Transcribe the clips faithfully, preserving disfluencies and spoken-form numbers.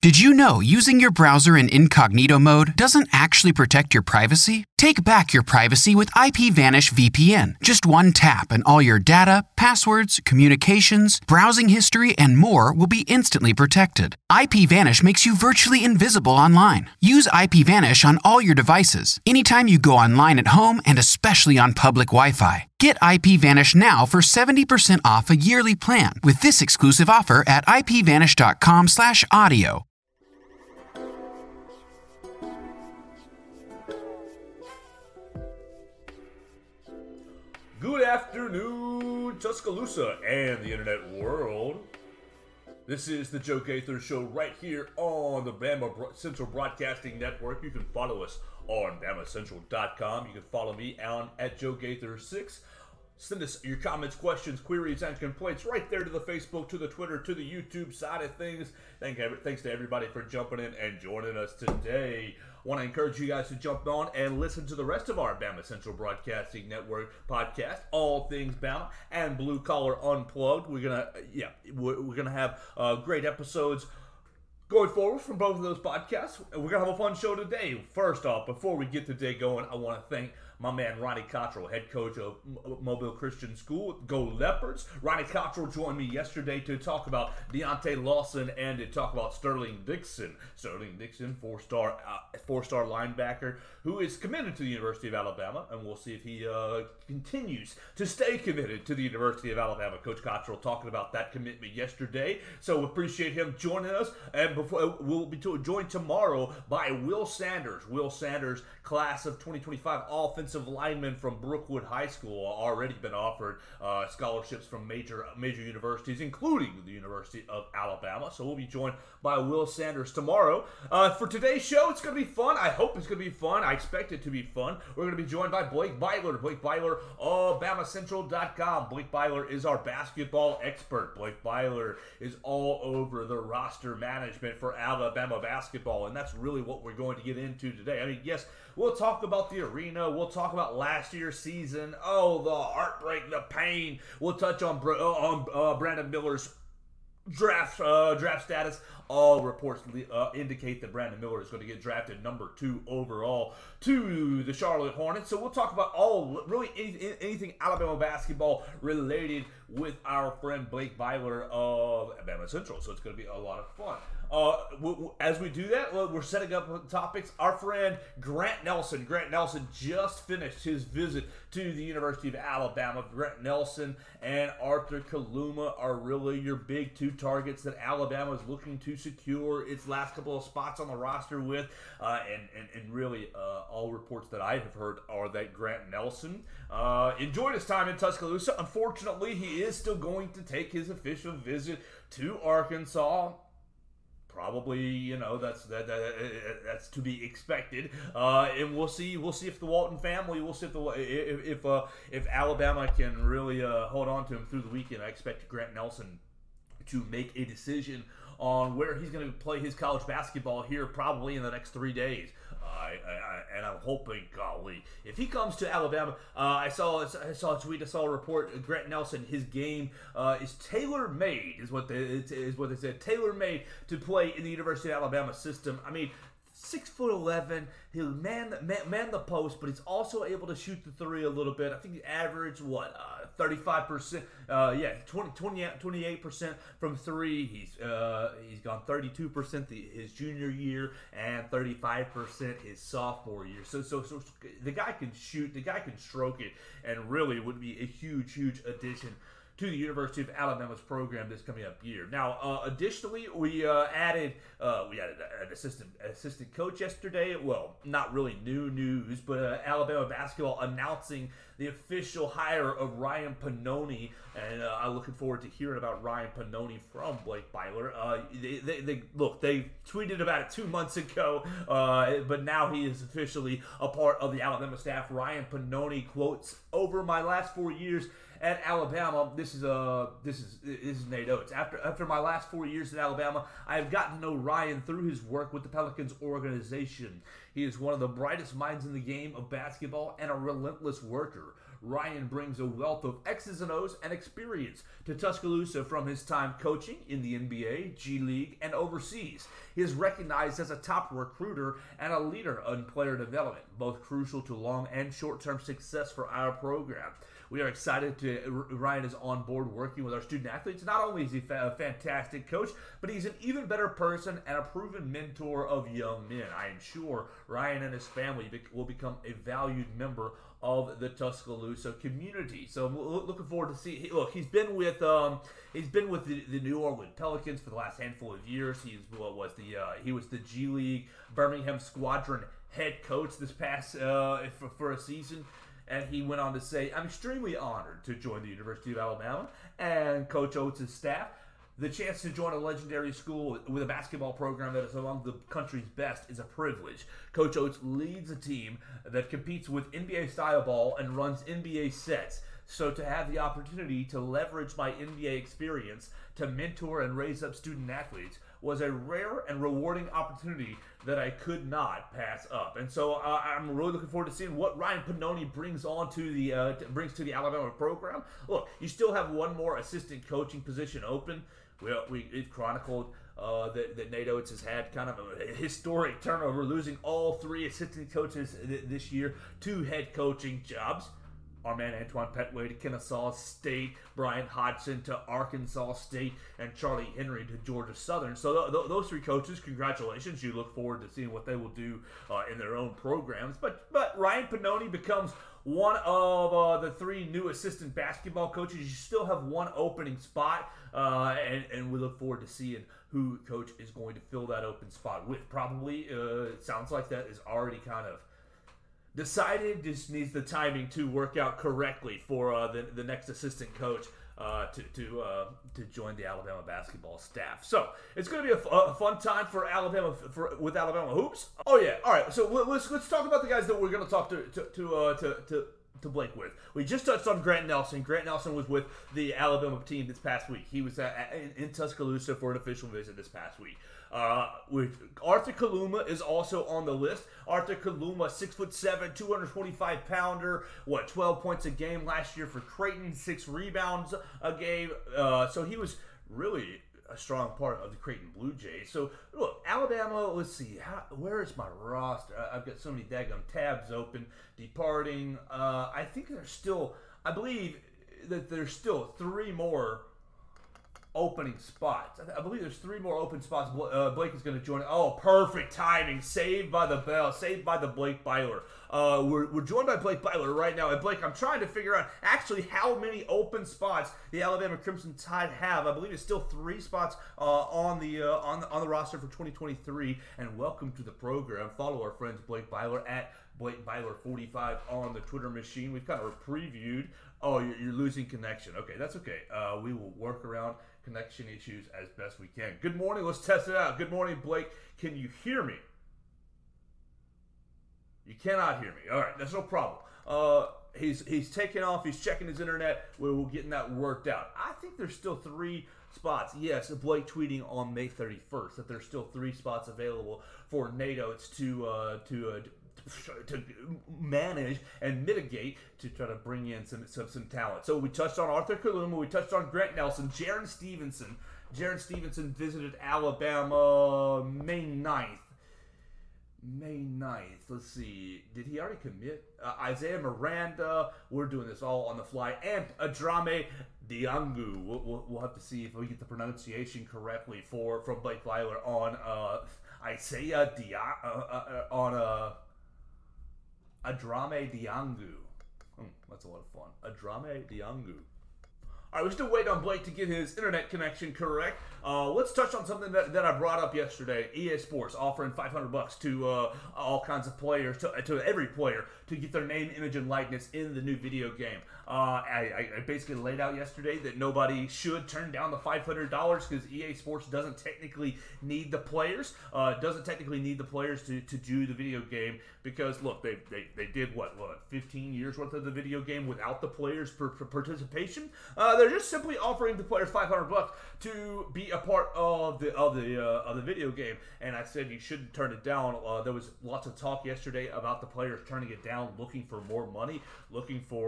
Did you know using your browser in incognito mode doesn't actually protect your privacy? Take back your privacy with IPVanish V P N. Just one tap and all your data, passwords, communications, browsing history, and more will be instantly protected. IPVanish makes you virtually invisible online. Use IPVanish on all your devices, anytime you go online at home and especially on public Wi-Fi. Get IPVanish now for seventy percent off a yearly plan with this exclusive offer at ipvanish.com slash audio. Good afternoon, Tuscaloosa and the internet world. This is the Joe Gaither Show right here on the Bama Central Broadcasting Network. You can follow us on bama central dot com. You can follow me on at Joe Gaither six. Send us your comments, questions, queries, and complaints right there to the Facebook, to the Twitter, to the YouTube side of things. Thank you, thanks to everybody for jumping in and joining us today. I want to encourage you guys to jump on and listen to the rest of our Bama Central Broadcasting Network podcast, All Things Bama and Blue Collar Unplugged. We're gonna, yeah, we're, we're gonna have uh, great episodes going forward from both of those podcasts. We're gonna have a fun show today. First off, before we get the day going, I want to thank my man Ronnie Cottrell, head coach of Mobile Christian School. Go Leopards. Ronnie Cottrell joined me yesterday to talk about Deontay Lawson and to talk about Sterling Dixon. Sterling Dixon, four-star uh, four-star linebacker, who is committed to the University of Alabama, and we'll see if he uh, continues to stay committed to the University of Alabama. Coach Cottrell talking about that commitment yesterday, so appreciate him joining us. And before we'll be joined tomorrow by Will Sanders. Will Sanders, class of twenty twenty-five offensive lineman from Brookwood High School, already been offered uh, scholarships from major major universities, including the University of Alabama. So we'll be joined by Will Sanders tomorrow. Uh, for today's show, it's going to be fun. I hope it's going to be fun. I expect it to be fun. We're going to be joined by Blake Byler. Blake Byler of bama central dot com. Blake Byler is our basketball expert. Blake Byler is all over the roster management for Alabama basketball, and that's really what we're going to get into today. I mean, yes, we'll talk about the arena. We'll talk about last year's season. Oh, the heartbreak, the pain. We'll touch on uh, on uh, Brandon Miller's draft uh, draft status. All reports uh, indicate that Brandon Miller is going to get drafted number two overall to the Charlotte Hornets. So we'll talk about all, really anything, anything Alabama basketball related with our friend Blake Byler of Alabama Central. So it's going to be a lot of fun. Uh, we, we, as we do that, we're setting up topics. Our friend Grant Nelson. Grant Nelson just finished his visit to the University of Alabama. Grant Nelson and Arthur Kaluma are really your big two targets that Alabama is looking to secure its last couple of spots on the roster with. Uh, and, and, and really, uh, all reports that I have heard are that Grant Nelson uh, enjoyed his time in Tuscaloosa. Unfortunately, he is still going to take his official visit to Arkansas. Probably, you know, that's that, that that's to be expected, uh, and we'll see. We'll see if the Walton family. We'll see if the if if, uh, if Alabama can really uh, hold on to him through the weekend. I expect Grant Nelson to make a decision on where he's going to play his college basketball here, probably in the next three days. I, I, and I'm hoping, golly, if he comes to Alabama, uh, I saw I saw a tweet, I saw a report. Grant Nelson, his game uh, is tailor made, is what they is what they said, tailor made to play in the University of Alabama system. I mean, six foot eleven, he'll man the, man, man the post, but he's also able to shoot the three a little bit. I think he averaged what uh, thirty-five percent, uh, yeah, twenty, twenty, twenty-eight percent from three. He's uh, he's gone thirty-two percent the, his junior year and thirty-five percent his sophomore year. So, so so the guy can shoot, the guy can stroke it, and really would be a huge huge addition to the University of Alabama's program this coming up year. Now, uh, additionally, we uh, added uh, we added an assistant assistant coach yesterday. Well, not really new news, but uh, Alabama basketball announcing the official hire of Ryan Pannoni, and uh, I'm looking forward to hearing about Ryan Pannoni from Blake Byler. Uh, they, they, they look, they tweeted about it two months ago, uh, but now he is officially a part of the Alabama staff. Ryan Pannoni quotes, "Over my last four years at Alabama," this is uh this is this is Nate Oates. After after my last four years at Alabama, I have gotten to know Ryan through his work with the Pelicans organization. He is one of the brightest minds in the game of basketball and a relentless worker. Ryan brings a wealth of X's and O's and experience to Tuscaloosa from his time coaching in the N B A, G League, and overseas. He is recognized as a top recruiter and a leader in player development, both crucial to long and short-term success for our program. We are excited to Ryan is on board working with our student athletes. Not only is he a fantastic coach, but he's an even better person and a proven mentor of young men. I am sure Ryan and his family will become a valued member of the Tuscaloosa community. So I'm looking forward to see. Look, he's been with um, he's been with the, the New Orleans Pelicans for the last handful of years. He's what was the uh, he was the G League Birmingham Squadron head coach this past uh, for, for a season. And he went on to say, I'm extremely honored to join the University of Alabama and Coach Oates' staff. The chance to join a legendary school with a basketball program that is among the country's best is a privilege. Coach Oates leads a team that competes with N B A-style ball and runs N B A sets. So to have the opportunity to leverage my N B A experience to mentor and raise up student athletes was a rare and rewarding opportunity that I could not pass up. And so uh, I'm really looking forward to seeing what Ryan Pannoni brings on to the uh, to, brings to the Alabama program. Look, you still have one more assistant coaching position open. We, we it chronicled uh, that, that Nate Oates has had kind of a historic turnover, losing all three assistant coaches th- this year to head coaching jobs. Our man Antoine Petway to Kennesaw State, Brian Hodgson to Arkansas State, and Charlie Henry to Georgia Southern. So th- th- those three coaches, congratulations. You look forward to seeing what they will do uh, in their own programs. But but Ryan Pannoni becomes one of uh, the three new assistant basketball coaches. You still have one opening spot, uh, and, and we look forward to seeing who coach is going to fill that open spot with. Probably, uh, it sounds like that is already kind of decided. Just needs the timing to work out correctly for uh, the the next assistant coach uh, to to uh, to join the Alabama basketball staff. So it's going to be a, f- a fun time for Alabama for with Alabama hoops. Oh yeah, all right. So let's let's talk about the guys that we're going to talk to to to uh, to. to to Blake with. We just touched on Grant Nelson. Grant Nelson was with the Alabama team this past week. He was at, in, in Tuscaloosa for an official visit this past week. Uh, with Arthur Kaluma is also on the list. Arthur Kaluma, six foot seven, two hundred twenty-five pounder. What, twelve points a game last year for Creighton, six rebounds a game. Uh, so he was really a strong part of the Creighton Blue Jays. So look, Alabama. Let's see, how, where is my roster? I've got so many daggum tabs open. Departing. Uh, I think there's still. I believe that there's still three more opening spots. I believe there's three more open spots. Uh, Blake is going to join. Oh, perfect timing. Saved by the bell. Saved by the Blake Byler. Uh, we're, we're joined by Blake Byler right now. And Blake, I'm trying to figure out actually how many open spots the Alabama Crimson Tide have. I believe it's still three spots uh, on the uh, on the on the roster for twenty twenty-three. And welcome to the program. Follow our friends Blake Byler at Blake Byler forty-five on the Twitter machine. We've kind of previewed. Oh, you're, you're losing connection. Okay, that's okay. Uh, we will work around connection issues as best we can. Good morning. Let's test it out. Good morning, Blake. Can you hear me? You cannot hear me. All right, that's no problem. Uh, he's he's taking off. He's checking his internet. We're, we're getting that worked out. I think there's still three spots. Yes, Blake tweeting on May thirty-first that there's still three spots available for Nate Oates to uh, to. Uh, to manage and mitigate to try to bring in some, some some talent. So we touched on Arthur Kaluma, we touched on Grant Nelson, Jaron Stevenson. Jaron Stevenson visited Alabama May ninth. May ninth. Let's see. Did he already commit? Uh, Isaiah Miranda. We're doing this all on the fly. And Adrame Diangu. We'll, we'll, we'll have to see if we get the pronunciation correctly for from Blake Byler on uh, Isaiah Dia uh, uh, on uh, Adrame Diangu. Hmm, that's a lot of fun. Adrame Diangu. All right, we're still waiting on Blake to get his internet connection correct. Uh, let's touch on something that, that I brought up yesterday. E A Sports offering five hundred bucks to uh, all kinds of players, to, to every player, to get their name, image, and likeness in the new video game. Uh, I, I basically laid out yesterday that nobody should turn down the five hundred dollars because E A Sports doesn't technically need the players. Uh, doesn't technically need the players to, to do the video game because, look, they, they, they did, what, what, fifteen years worth of the video game without the players' per, per participation. Uh, they're just simply offering the players five hundred bucks to be a part of the of the uh, of the video game. And I said you shouldn't turn it down. Uh, there was lots of talk yesterday about the players turning it down, looking for more money, looking for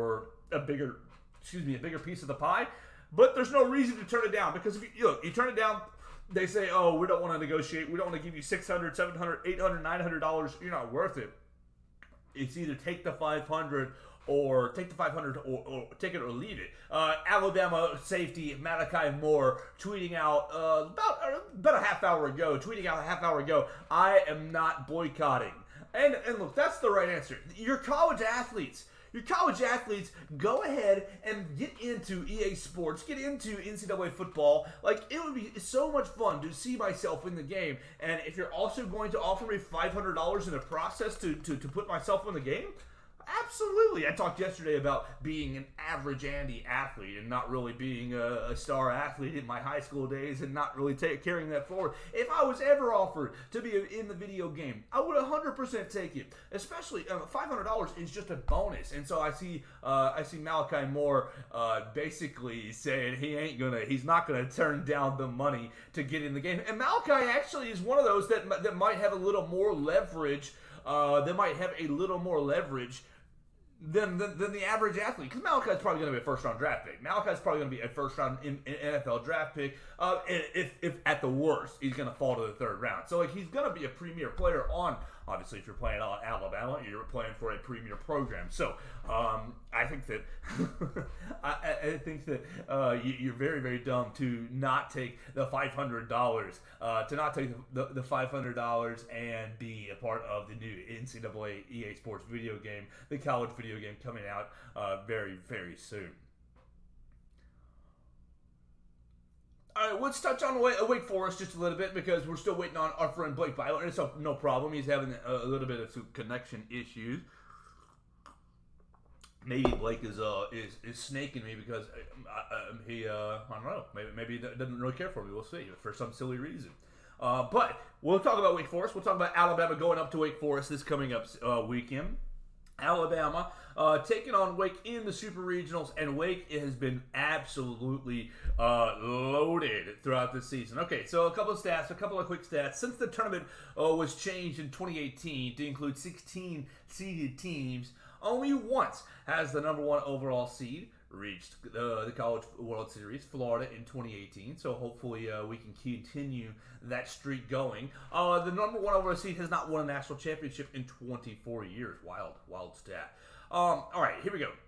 a bigger, excuse me, a bigger piece of the pie. But there's no reason to turn it down because if you look, you turn it down, they say, oh, we don't want to negotiate. We don't want to give you six hundred dollars, seven hundred dollars, eight hundred dollars, nine hundred dollars. You're not worth it. It's either take the five hundred dollars or take the five hundred dollars or, or take it or leave it. Uh, Alabama safety Malachi Moore tweeting out uh, about, uh, about a half hour ago, tweeting out a half hour ago, I am not boycotting. And, and look, that's the right answer. Your college athletes. Your college athletes, go ahead and get into E A Sports, get into N C double A football. Like, it would be so much fun to see myself in the game. And if you're also going to offer me five hundred dollars in the process to, to, to put myself in the game, absolutely. I talked yesterday about being an average Andy athlete and not really being a, a star athlete in my high school days and not really take, carrying that forward. If I was ever offered to be in the video game, I would one hundred percent take it. Especially uh, five hundred dollars is just a bonus. And so I see uh, I see Malachi Moore uh, basically saying he ain't gonna, he's not gonna turn down the money to get in the game. And Malachi actually is one of those that that might have a little more leverage. Uh, they might have a little more leverage Than, than, than the average athlete. Because Malachi's probably going to be a first-round draft pick. Malachi's probably going to be a first-round in, in N F L draft pick. Uh, if, if at the worst, he's going to fall to the third round. So like he's going to be a premier player on, obviously, if you're playing on Alabama, you're playing for a premier program. So um, I think that I, I think that uh, you, you're very, very dumb to not take the five hundred dollars, uh, to not take the, the, the five hundred dollars and be a part of the new N C double A E A Sports video game, the college video game coming out uh, very, very soon. All right, let's touch on Wake Forest just a little bit because we're still waiting on our friend Blake Byler, and it's no problem. He's having a little bit of some connection issues. Maybe Blake is uh is, is snaking me because uh, uh, he uh I don't know maybe maybe he doesn't really care for me. We'll see for some silly reason. Uh, but we'll talk about Wake Forest. We'll talk about Alabama going up to Wake Forest this coming up uh, weekend. Alabama uh, taking on Wake in the Super Regionals, and Wake has been absolutely uh, loaded throughout the season. Okay, so a couple of stats, a couple of quick stats. Since the tournament uh, was changed in twenty eighteen to include sixteen seeded teams, only once has the number one overall seed reached uh, the College World Series, Florida, in twenty eighteen. So hopefully uh, we can continue that streak going. Uh, the number one overall seed has not won a national championship in twenty-four years. Wild, wild stat. Um, all right, here we go.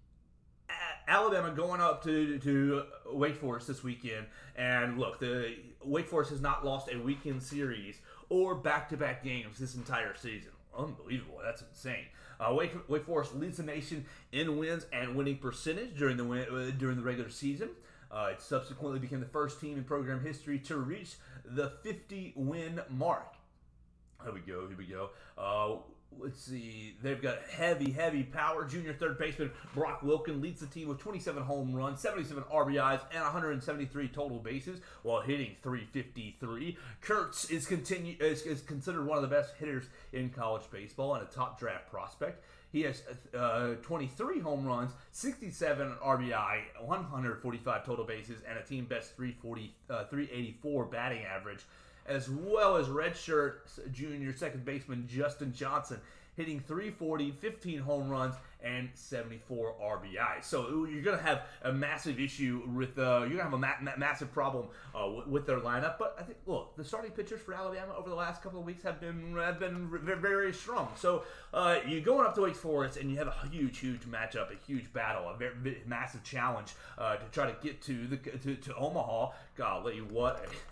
A- Alabama going up to to Wake Forest this weekend, and look, the Wake Forest has not lost a weekend series or back-to-back games this entire season. Unbelievable. That's insane. Uh, Wake, Wake Forest leads the nation in wins and winning percentage during the win, uh, during the regular season. Uh, it subsequently became the first team in program history to reach the fifty-win mark. Here we go. Here we go. Uh, let's see. They've got heavy, heavy power. Junior third baseman Brock Wilken leads the team with twenty-seven home runs, seventy-seven R B Is, and one hundred seventy-three total bases while hitting three fifty-three. Kurtz is, continue, is, is considered one of the best hitters in college baseball and a top draft prospect. He has uh, twenty-three home runs, sixty-seven R B I, one hundred forty-five total bases, and a team best three forty, uh, three eighty-four batting average, as well as redshirt junior second baseman Justin Johnson, hitting three forty, fifteen home runs, and seventy-four R B Is. So you're going to have a massive issue with, uh, you're going to have a ma- ma- massive problem uh, w- with their lineup. But I think, look, the starting pitchers for Alabama over the last couple of weeks have been have been very, very strong. So uh, you're going up to Wake Forest, and you have a huge, huge matchup, a huge battle, a very, very massive challenge uh, to try to get to the to, to Omaha. Golly, what a...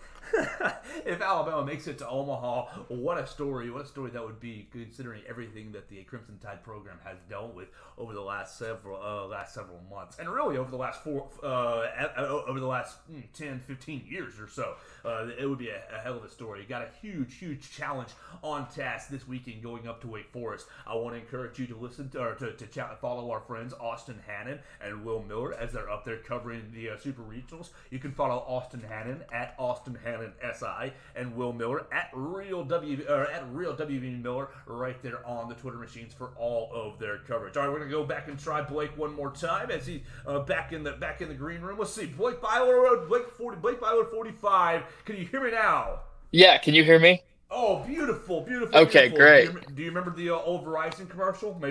If Alabama makes it to Omaha, what a story, what a story that would be, considering everything that the Crimson Tide program has dealt with over the last several uh, last several months, and really over the last four uh, over the last mm, ten, fifteen years or so. Uh, it would be a, a hell of a story. You got a huge, huge challenge on task this weekend going up to Wake Forest. I want to encourage you to listen to, or to, to chat, follow our friends Austin Hannon and Will Miller as they're up there covering the uh, Super Regionals. You can follow Austin Hannon at Austin Hannon S I and Will Miller at Real W or at Real W V Miller right there on the Twitter machines for all of their coverage. All right, we're gonna go back and try Blake one more time as he's uh, back in the back in the green room. Let's see, Blake Byler, Blake forty, Blake Byler forty-five. Can you hear me now? Yeah, can you hear me? Oh, beautiful, beautiful. Okay, beautiful. great. Do you, do you remember the uh, old Verizon commercial? Maybe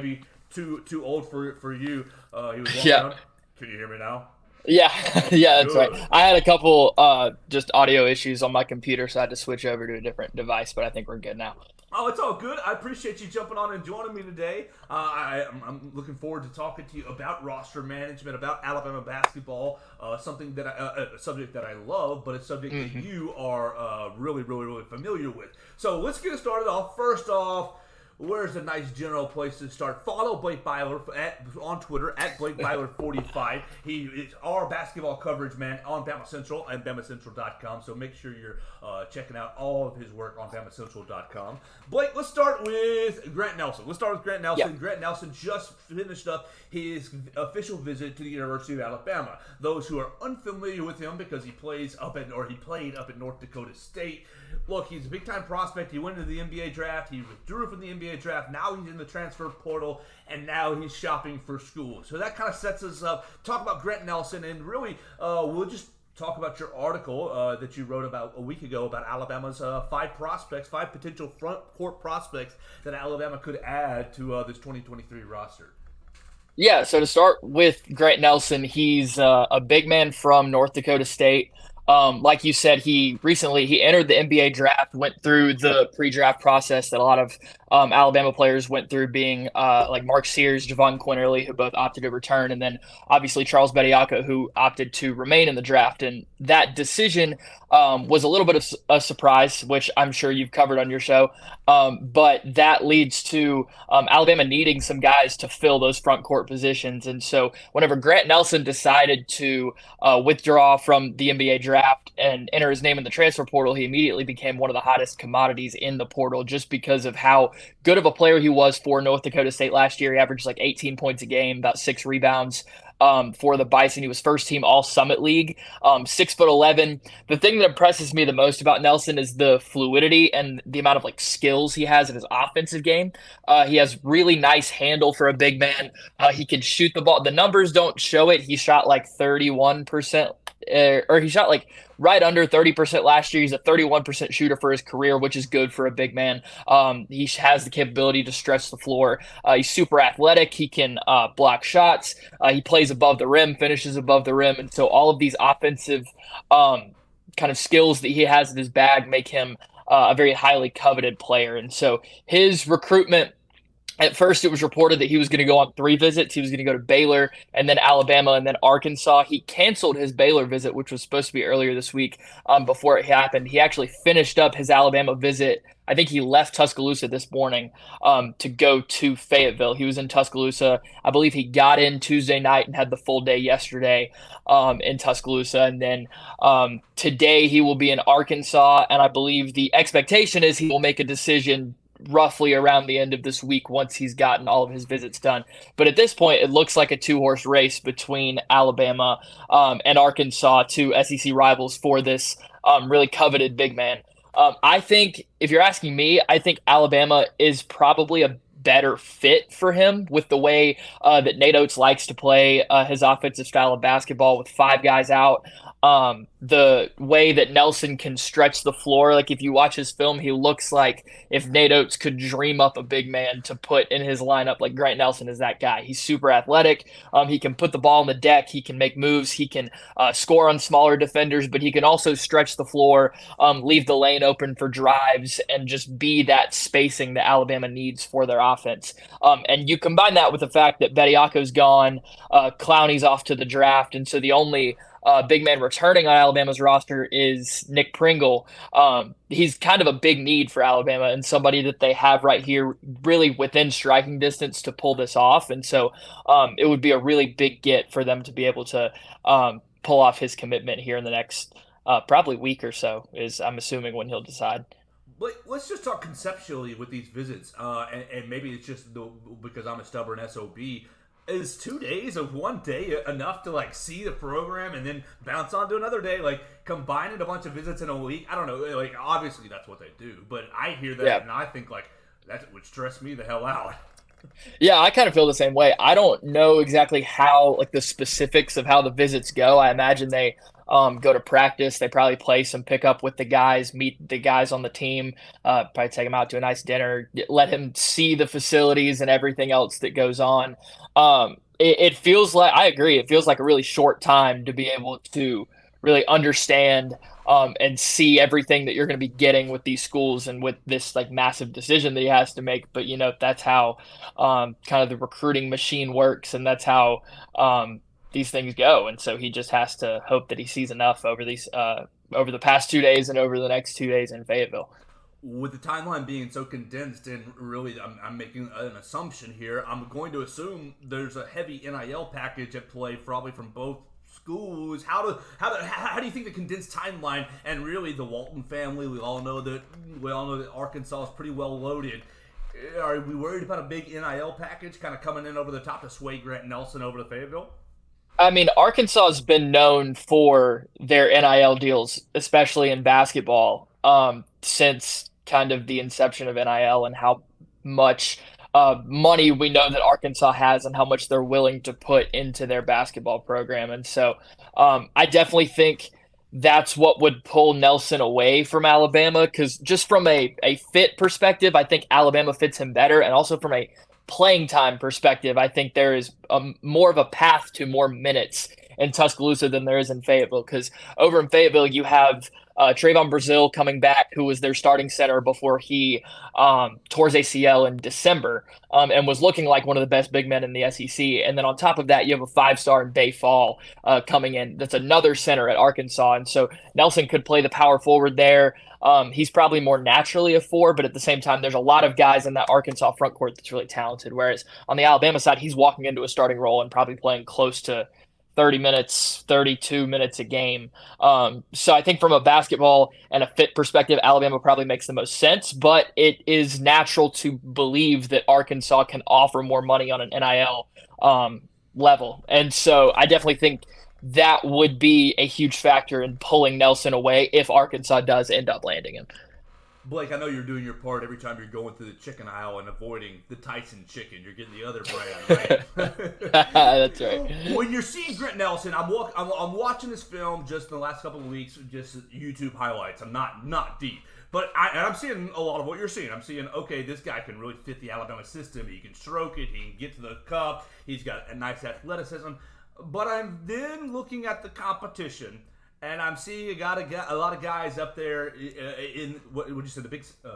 too too old for for you. Uh, he was walking Yeah. around. Can you hear me now? Yeah, yeah, that's right. Good. I had a couple uh just audio issues on my computer, so I had to switch over to a different device, but I think we're good now. Oh, it's all good. I appreciate you jumping on and joining me today. Uh, I, I'm, I'm looking forward to talking to you about roster management, about Alabama basketball, uh, something that I, uh, a subject that I love, but a subject mm-hmm. that you are uh, really, really, really familiar with. So let's get started off. First off, where's a nice general place to start? Follow Blake Byler at, on Twitter, at Blake Byler forty-five. He is our basketball coverage man on Bama Central and Bama Central dot com, so make sure you're uh, checking out all of his work on Bama Central dot com. Blake, let's start with Grant Nelson. Let's start with Grant Nelson. Yep. Grant Nelson just finished up his official visit to the University of Alabama. Those who are unfamiliar with him because he plays up at, or he played up at North Dakota State. Look, he's a big-time prospect. He went into the N B A draft. He withdrew from the N B A draft. Now he's in the transfer portal, and now he's shopping for school. So that kind of sets us up. Talk about Grant Nelson, and really, uh, we'll just talk about your article uh, that you wrote about a week ago about Alabama's uh, five prospects, five potential front court prospects that Alabama could add to uh, this twenty twenty-three roster. Yeah, so to start with Grant Nelson, he's uh, a big man from North Dakota State. Um, like you said, he recently he entered the N B A draft, went through the pre-draft process that a lot of um, Alabama players went through, being uh, like Mark Sears, Javon Quinterly, who both opted to return, and then obviously Charles Bediako, who opted to remain in the draft. And that decision um, was a little bit of a surprise, which I'm sure you've covered on your show. Um, but that leads to um, Alabama needing some guys to fill those front court positions. And so whenever Grant Nelson decided to uh, withdraw from the N B A draft and enter his name in the transfer portal, he immediately became one of the hottest commodities in the portal just because of how good of a player he was for North Dakota State last year. He averaged like eighteen points a game, about six rebounds. Um, for the Bison. He was first team All Summit League, um, six foot eleven. The thing that impresses me the most about Nelson is the fluidity and the amount of like skills he has in his offensive game. Uh, he has really nice handle for a big man. Uh, he can shoot the ball. The numbers don't show it. He shot like thirty-one percent, uh, or he shot like right under thirty percent last year. He's a thirty-one percent shooter for his career, which is good for a big man. Um, he has the capability to stretch the floor. Uh, he's super athletic. He can uh, block shots. Uh, he plays above the rim, finishes above the rim. And so all of these offensive um, kind of skills that he has in his bag make him uh, a very highly coveted player. And so his recruitment, at first, it was reported that he was going to go on three visits. He was going to go to Baylor and then Alabama and then Arkansas. He canceled his Baylor visit, which was supposed to be earlier this week, um, before it happened. He actually finished up his Alabama visit. I think he left Tuscaloosa this morning um, to go to Fayetteville. He was in Tuscaloosa. I believe he got in Tuesday night and had the full day yesterday um, in Tuscaloosa. And then um, today he will be in Arkansas. And I believe the expectation is he will make a decision roughly around the end of this week once he's gotten all of his visits done. But at this point, it looks like a two-horse race between Alabama um, and Arkansas, two S E C rivals for this um, really coveted big man. Um, I think, if you're asking me, I think Alabama is probably a better fit for him with the way uh, that Nate Oates likes to play uh, his offensive style of basketball with five guys out. Um, the way that Nelson can stretch the floor, like if you watch his film, he looks like if Nate Oates could dream up a big man to put in his lineup, like Grant Nelson is that guy. He's super athletic. Um, he can put the ball on the deck. He can make moves. He can uh, score on smaller defenders, but he can also stretch the floor, um, leave the lane open for drives, and just be that spacing that Alabama needs for their offense. Um, and you combine that with the fact that Bediako's gone, uh, Clowney's off to the draft, and so the only Uh, big man returning on Alabama's roster is Nick Pringle. Um, he's kind of a big need for Alabama and somebody that they have right here really within striking distance to pull this off. And so um, it would be a really big get for them to be able to um, pull off his commitment here in the next uh, probably week or so, is I'm assuming when he'll decide. But let's just talk conceptually with these visits, uh, and, and maybe it's just the, because I'm a stubborn S O B. Is two days of one day enough to like see the program and then bounce on to another day? Like combining a bunch of visits in a week, I don't know. Like obviously that's what they do, but I hear that yeah. and I think like that would stress me the hell out. Yeah, I kind of feel the same way. I don't know exactly how, like the specifics of how the visits go. I imagine they um, go to practice. They probably play some pickup with the guys, meet the guys on the team, uh, probably take him out to a nice dinner, let him see the facilities and everything else that goes on. Um, it, it feels like, I agree, it feels like a really short time to be able to really understand um, and see everything that you're going to be getting with these schools and with this like massive decision that he has to make. But you know, that's how um, kind of the recruiting machine works, and that's how um, these things go. And so he just has to hope that he sees enough over these uh, over the past two days and over the next two days in Fayetteville. With the timeline being so condensed, and really, I'm, I'm making an assumption here. I'm going to assume there's a heavy N I L package at play, probably from both schools. How do how do how do you think the condensed timeline and really the Walton family? We all know that we all know that Arkansas is pretty well loaded. Are we worried about a big N I L package kind of coming in over the top to sway Grant Nelson over to Fayetteville? I mean, Arkansas has been known for their N I L deals, especially in basketball, um, since kind of the inception of N I L and how much uh, money we know that Arkansas has and how much they're willing to put into their basketball program. And so um, I definitely think that's what would pull Nelson away from Alabama, because just from a, a fit perspective, I think Alabama fits him better. And also from a playing time perspective, I think there is a, more of a path to more minutes in Tuscaloosa than there is in Fayetteville, because over in Fayetteville, you have uh, Trayvon Brazile coming back, who was their starting center before he um, tore his A C L in December um, and was looking like one of the best big men in the S E C. And then on top of that, you have a five-star in Bay Fall uh, coming in. That's another center at Arkansas. And so Nelson could play the power forward there. Um, he's probably more naturally a four, but at the same time, there's a lot of guys in that Arkansas front court that's really talented. Whereas on the Alabama side, he's walking into a starting role and probably playing close to thirty minutes, thirty-two minutes a game. Um, so I think from a basketball and a fit perspective, Alabama probably makes the most sense, but it is natural to believe that Arkansas can offer more money on an N I L um, level. And so I definitely think that would be a huge factor in pulling Nelson away if Arkansas does end up landing him. Blake, I know you're doing your part every time you're going through the chicken aisle and avoiding the Tyson chicken. You're getting the other brand, right? That's right. When you're seeing Grant Nelson, I'm, walk, I'm I'm watching this film just in the last couple of weeks, just YouTube highlights. I'm not not deep, but I, and I'm seeing a lot of what you're seeing. I'm seeing, okay, this guy can really fit the Alabama system. He can stroke it. He can get to the cup. He's got a nice athleticism. But I'm then looking at the competition, and I'm seeing a, got a, a lot of guys up there in, in what would you say, the big uh,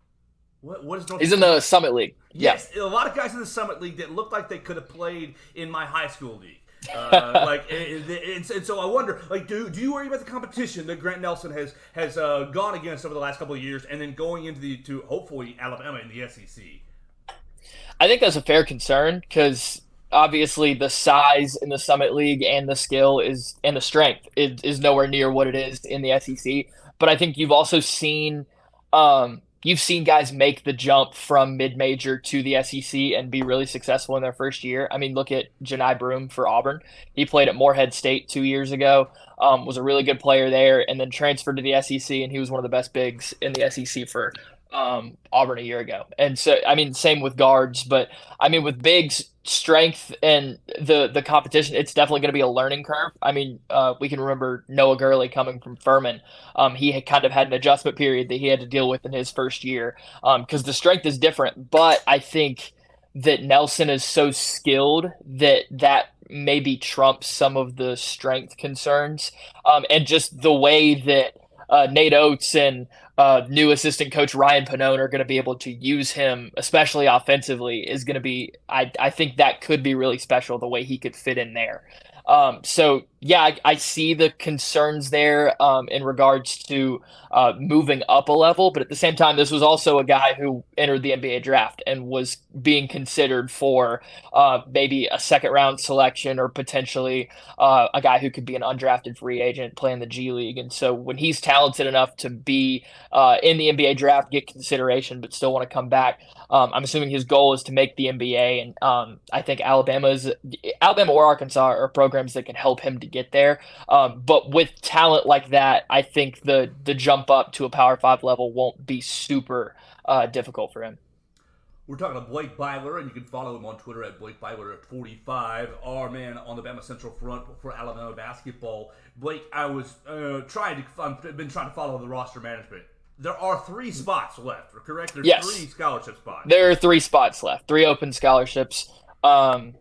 what what is North He's in the Summit League. Yes, yeah. A lot of guys in the Summit League that look like they could have played in my high school league. Uh, like and, and, and so I wonder, like, do do you worry about the competition that Grant Nelson has has uh, gone against over the last couple of years, and then going into the to hopefully Alabama in the S E C? I think that's a fair concern, because obviously the size in the Summit League and the skill is and the strength is, is nowhere near what it is in the S E C. But I think you've also seen um, you've seen guys make the jump from mid-major to the S E C and be really successful in their first year. I mean, look at Janai Broome for Auburn. He played at Morehead State two years ago, um, was a really good player there, and then transferred to the S E C, and he was one of the best bigs in the S E C for um, Auburn a year ago. And so, I mean, same with guards, but I mean, with bigs, strength and the the competition, it's definitely going to be a learning curve. I mean, uh, we can remember Noah Gurley coming from Furman. Um, he had kind of had an adjustment period that he had to deal with in his first year because um, the strength is different. But I think that Nelson is so skilled that that maybe trumps some of the strength concerns um, and just the way that uh, Nate Oates and Uh, new assistant coach Ryan Pannone are going to be able to use him, especially offensively, is going to be, I, I think that could be really special, the way he could fit in there. Um, so, yeah, I, I see the concerns there um, in regards to uh, moving up a level. But at the same time, this was also a guy who entered the N B A draft and was being considered for uh, maybe a second round selection or potentially uh, a guy who could be an undrafted free agent playing the G League. And so when he's talented enough to be uh, in the N B A draft, get consideration, but still want to come back, um, I'm assuming his goal is to make the N B A. And um, I think Alabama's Alabama or Arkansas are programs that can help him to get there. Um, but with talent like that, I think the the jump up to a Power Five level won't be super uh, difficult for him. We're talking to Blake Byler, and you can follow him on Twitter at Blake Byler forty-five. Our man on the Bama Central front for Alabama basketball. Blake, I was uh, trying to, I've been trying to follow the roster management. There are three spots left, correct? There's yes. three scholarship spots. There are three spots left, three open scholarships. Um,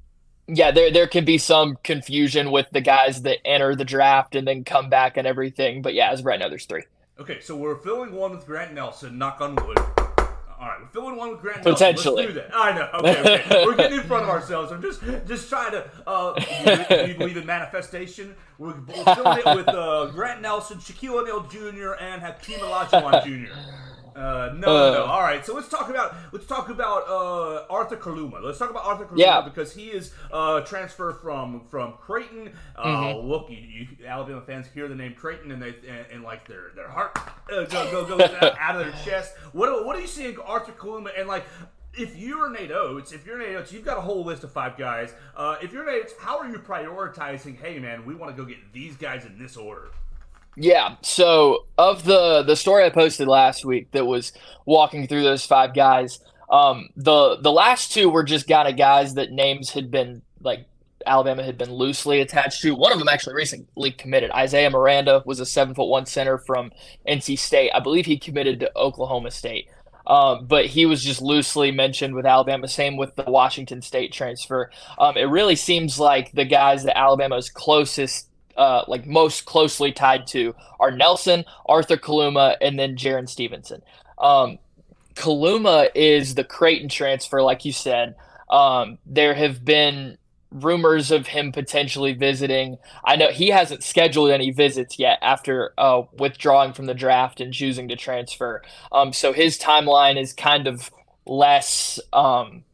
yeah, there there can be some confusion with the guys that enter the draft and then come back and everything. But yeah, as of right now, there's three. Okay, so we're filling one with Grant Nelson, knock on wood. All right, we're filling one with Grant Potentially. Nelson. Let's do that. I know. Okay, okay. We're getting in front of ourselves. I'm just just trying to, uh, you, you believe in manifestation? We're, we're filling it with uh, Grant Nelson, Shaquille O'Neal Junior, and Hakeem Olajuwon Junior Uh, no, no, no. All right, so let's talk about let's talk about uh, Arthur Kaluma. Let's talk about Arthur Kaluma yeah. because he is uh, transfer from from Creighton. Uh, mm-hmm. Look, you, you Alabama fans hear the name Creighton and they and, and like their their heart uh, go go go out, out of their chest. What what are you seeing Arthur Kaluma and like? If you're Nate Oates, if you're Nate Oates, you've got a whole list of five guys. Uh, if you're Nate Oates, how are you prioritizing? Hey, man, we want to go get these guys in this order. Yeah, so of the the story I posted last week that was walking through those five guys, um, the the last two were just kind of guys that names had been like Alabama had been loosely attached to. One of them actually recently committed. Isaiah Miranda was a seven foot one center from N C State. I believe he committed to Oklahoma State, um, but he was just loosely mentioned with Alabama. Same with the Washington State transfer. Um, it really seems like the guys that Alabama's closest. Uh, like most closely tied to are Nelson, Arthur Kaluma, and then Jaron Stevenson. Um, Kaluma is the Creighton transfer, like you said. Um, there have been rumors of him potentially visiting. I know he hasn't scheduled any visits yet after uh, withdrawing from the draft and choosing to transfer. Um, so his timeline is kind of less um,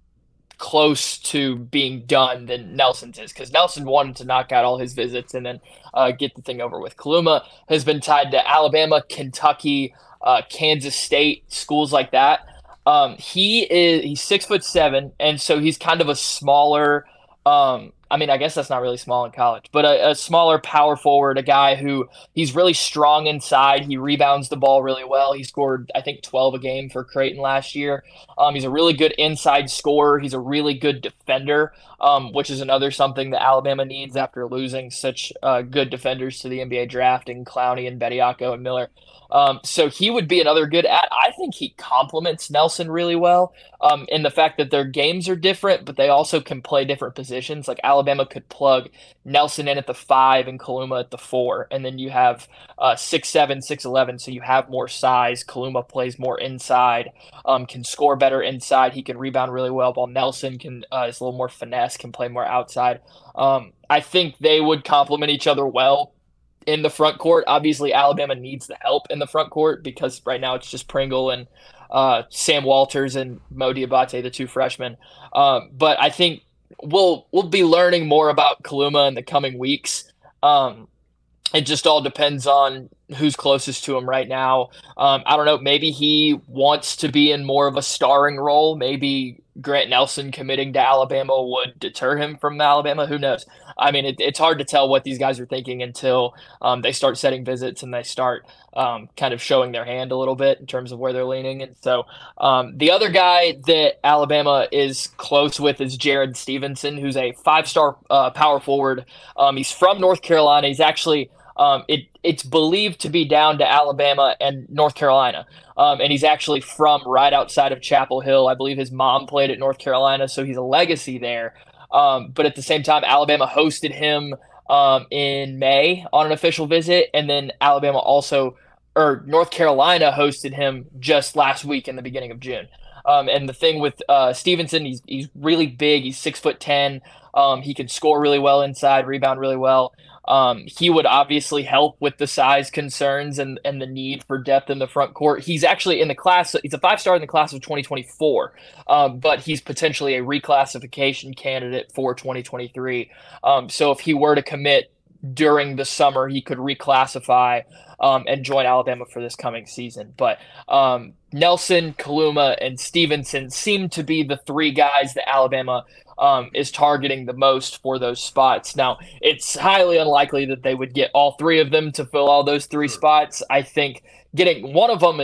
close to being done than Nelson's is, because Nelson wanted to knock out all his visits and then uh, get the thing over with. Kaluma has been tied to Alabama, Kentucky, uh, Kansas State, schools like that. Um, he is he's six foot seven, and so he's kind of a smaller. Um, I mean, I guess that's not really small in college, but a, a smaller power forward, a guy who he's really strong inside. He rebounds the ball really well. He scored, I think, twelve a game for Creighton last year. Um, he's a really good inside scorer. He's a really good defender, um, which is another something that Alabama needs after losing such uh, good defenders to the N B A draft in Clowney and Bediako and Miller. Um, so he would be another good ad. I think he complements Nelson really well um, in the fact that their games are different, but they also can play different positions. Like Alabama could plug Nelson in at the five and Kaluma at the four, and then you have uh, six seven, six eleven, so you have more size. Kaluma plays more inside, um, can score better inside. He can rebound really well, while Nelson can uh, is a little more finesse, can play more outside. Um, I think they would complement each other well in the front court. Obviously, Alabama needs the help in the front court because right now it's just Pringle and uh, Sam Walters and Mo Diabate, the two freshmen. Um, but I think we'll we'll be learning more about Kaluma in the coming weeks. Um, it just all depends on who's closest to him right now. Um, I don't know. Maybe he wants to be in more of a starring role. Maybe Grant Nelson committing to Alabama would deter him from Alabama. Who knows? I mean, it, it's hard to tell what these guys are thinking until um, they start setting visits and they start um, kind of showing their hand a little bit in terms of where they're leaning. And so um, the other guy that Alabama is close with is Jaron Stevenson, who's a five-star uh, power forward. Um, he's from North Carolina. He's actually um, it, it's believed to be down to Alabama and North Carolina. Um, and he's actually from right outside of Chapel Hill. I believe his mom played at North Carolina, so he's a legacy there. Um, but at the same time, Alabama hosted him um, in May on an official visit, and then Alabama also, or North Carolina hosted him just last week in the beginning of June. Um, and the thing with uh, Stevenson, he's he's really big. He's six foot ten. Um, he can score really well inside, rebound really well. Um, he would obviously help with the size concerns and, and the need for depth in the front court. He's actually in the class. He's a five-star in the class of twenty twenty-four, um, but he's potentially a reclassification candidate for twenty twenty-three. Um, so if he were to commit during the summer, he could reclassify um, and join Alabama for this coming season. But um, Nelson, Kaluma, and Stevenson seem to be the three guys that Alabama um, is targeting the most for those spots. Now, it's highly unlikely that they would get all three of them to fill all those three spots. I think getting one of them is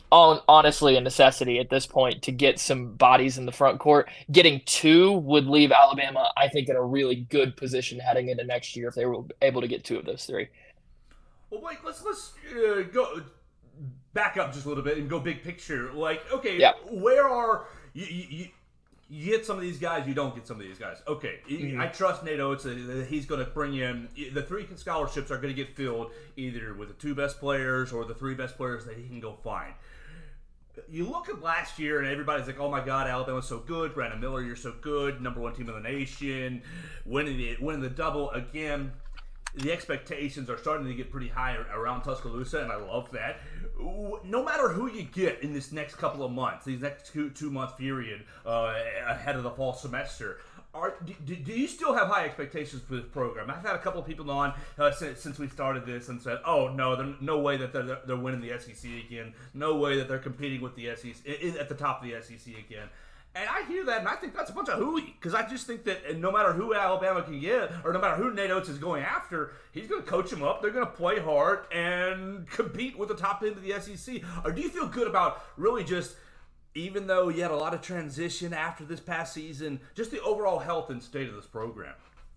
on, honestly a necessity at this point to get some bodies in the front court. Getting two would leave Alabama, I think, in a really good position heading into next year if they were able to get two of those three. Well, wait, let's let's uh, go back up just a little bit and go big picture. Like, okay, yeah. where are you, you? You get some of these guys, you don't get some of these guys. Okay, mm-hmm. I trust Nate Oates that he's going to bring in the three scholarships are going to get filled either with the two best players or the three best players that he can go find. You look at last year and everybody's like, "Oh my God, Alabama's so good. Brandon Miller, you're so good. Number one team in the nation, winning the winning the double again." The expectations are starting to get pretty high around Tuscaloosa, and I love that. No matter who you get in this next couple of months, these next two two month period uh, ahead of the fall semester, are do, do you still have high expectations for this program? I've had a couple of people on uh, since, since we started this and said, "Oh no, no way that they're they're winning the S E C again. No way that they're competing with the S E C at the top of the S E C again." And I hear that, and I think that's a bunch of hooey, because I just think that no matter who Alabama can get, or no matter who Nate Oates is going after, he's going to coach them up, they're going to play hard, and compete with the top end of the S E C. Or do you feel good about really just, even though you had a lot of transition after this past season, just the overall health and state of this program?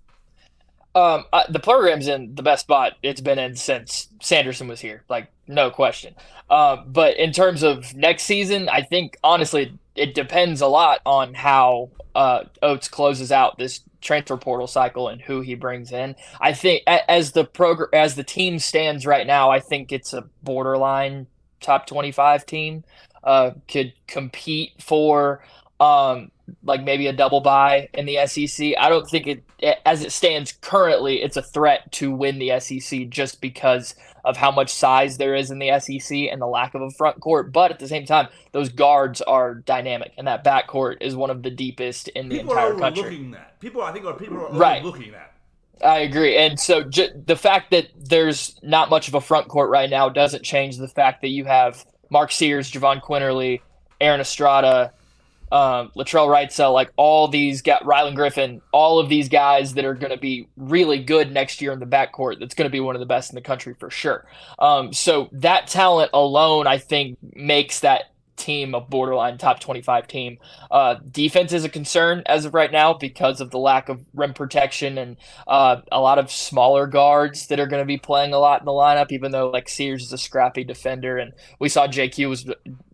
Um, uh, the program's in the best spot it's been in since Sanderson was here, like, no question. Um, but in terms of next season, I think, honestly, it depends a lot on how uh, Oates closes out this transfer portal cycle and who he brings in. I think as the progr- as the team stands right now, I think it's a borderline top twenty-five team. Uh, could compete for um, like maybe a double bye in the S E C. I don't think it, as it stands currently, it's a threat to win the S E C just because of how much size there is in the S E C and the lack of a front court. But at the same time, those guards are dynamic, and that backcourt is one of the deepest in the people entire are country. Overlooking that. People, I think, are people are right. overlooking that. I agree. And so j- the fact that there's not much of a front court right now doesn't change the fact that you have Mark Sears, Javon Quinterly, Aaron Estrada, um, Latrell Wrightsell, like all these guys, Rylan Griffin, all of these guys that are going to be really good next year in the backcourt. That's going to be one of the best in the country for sure. Um, so that talent alone, I think, makes that team a borderline top twenty-five team. Uh, defense is a concern as of right now because of the lack of rim protection and uh, a lot of smaller guards that are going to be playing a lot in the lineup, even though like Sears is a scrappy defender. And we saw J Q was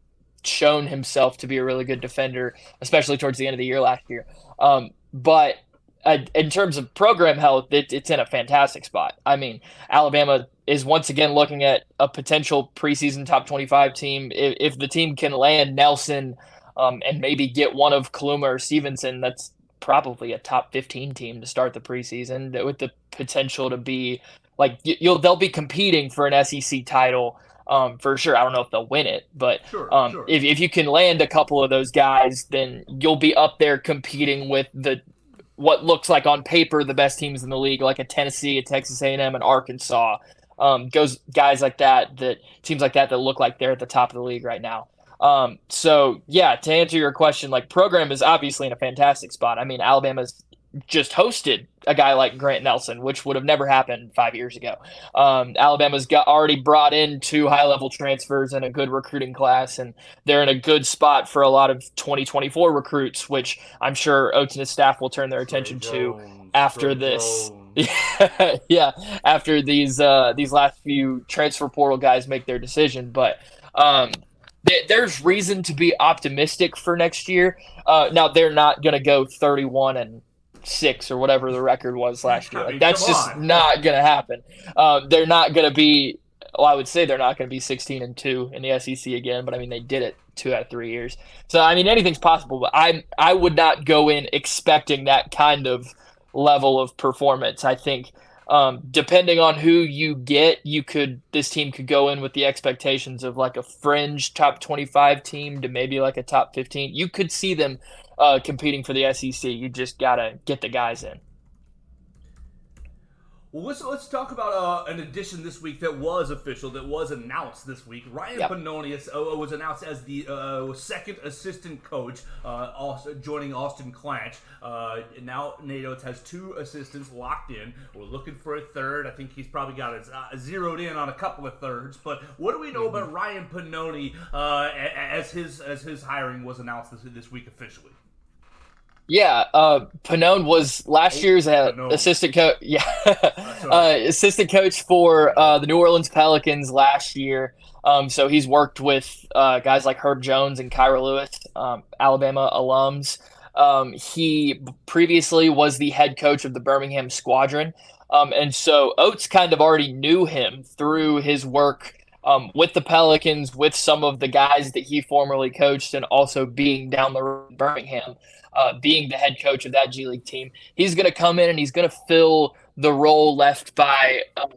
shown himself to be a really good defender, especially towards the end of the year last year. Um, but uh, in terms of program health, it, it's in a fantastic spot. I mean, Alabama is once again looking at a potential preseason top twenty-five team. If, if the team can land Nelson um, and maybe get one of Kaluma or Stevenson, that's probably a top fifteen team to start the preseason with the potential to be like you'll they'll be competing for an S E C title. Um, for sure. I don't know if they'll win it, but sure, um, sure. If, if you can land a couple of those guys, then you'll be up there competing with the what looks like on paper the best teams in the league, like a Tennessee, a Texas A and M, and Arkansas. Um, goes guys like that, that teams like that that look like they're at the top of the league right now. Um, so yeah, to answer your question, like program is obviously in a fantastic spot. I mean, Alabama's just hosted a guy like Grant Nelson, which would have never happened five years ago. Um, Alabama's got already brought in two high-level transfers and a good recruiting class, and they're in a good spot for a lot of twenty twenty-four recruits, which I'm sure Oates and his staff will turn their attention Trey to Jones, after Trey this. Jones. yeah, after these uh, these last few transfer portal guys make their decision. But um, th- there's reason to be optimistic for next year. Uh, now, they're not going to go thirty-one and six or whatever the record was last year. I mean, like, that's just on. not going to happen. Um, they're not going to be, well, I would say they're not going to be sixteen and two in the S E C again, but I mean, they did it two out of three years. So, I mean, anything's possible, but I I would not go in expecting that kind of level of performance. I think um, depending on who you get, you could, this team could go in with the expectations of like a fringe top twenty-five team to maybe like a top fifteen. You could see them Uh, competing for the S E C. You just gotta get the guys in. Well, let's let's talk about uh, an addition this week that was official, that was announced this week. Ryan yep. Pannone is, uh, was announced as the uh, second assistant coach, uh, also joining Austin Clanch. Uh, now Nate Oates has two assistants locked in. We're looking for a third. I think he's probably got it uh, zeroed in on a couple of thirds. But what do we know mm-hmm. about Ryan Pannone uh, as his as his hiring was announced this this week officially? Yeah, uh, Pannone was last oh, year's uh, assistant coach. Yeah, uh, assistant coach for uh, the New Orleans Pelicans last year. Um, so he's worked with uh, guys like Herb Jones and Kyra Lewis, um, Alabama alums. Um, he previously was the head coach of the Birmingham Squadron, um, and so Oates kind of already knew him through his work um, with the Pelicans, with some of the guys that he formerly coached, and also being down the road in Birmingham. Uh, being the head coach of that G League team. He's going to come in and he's going to fill the role left by um,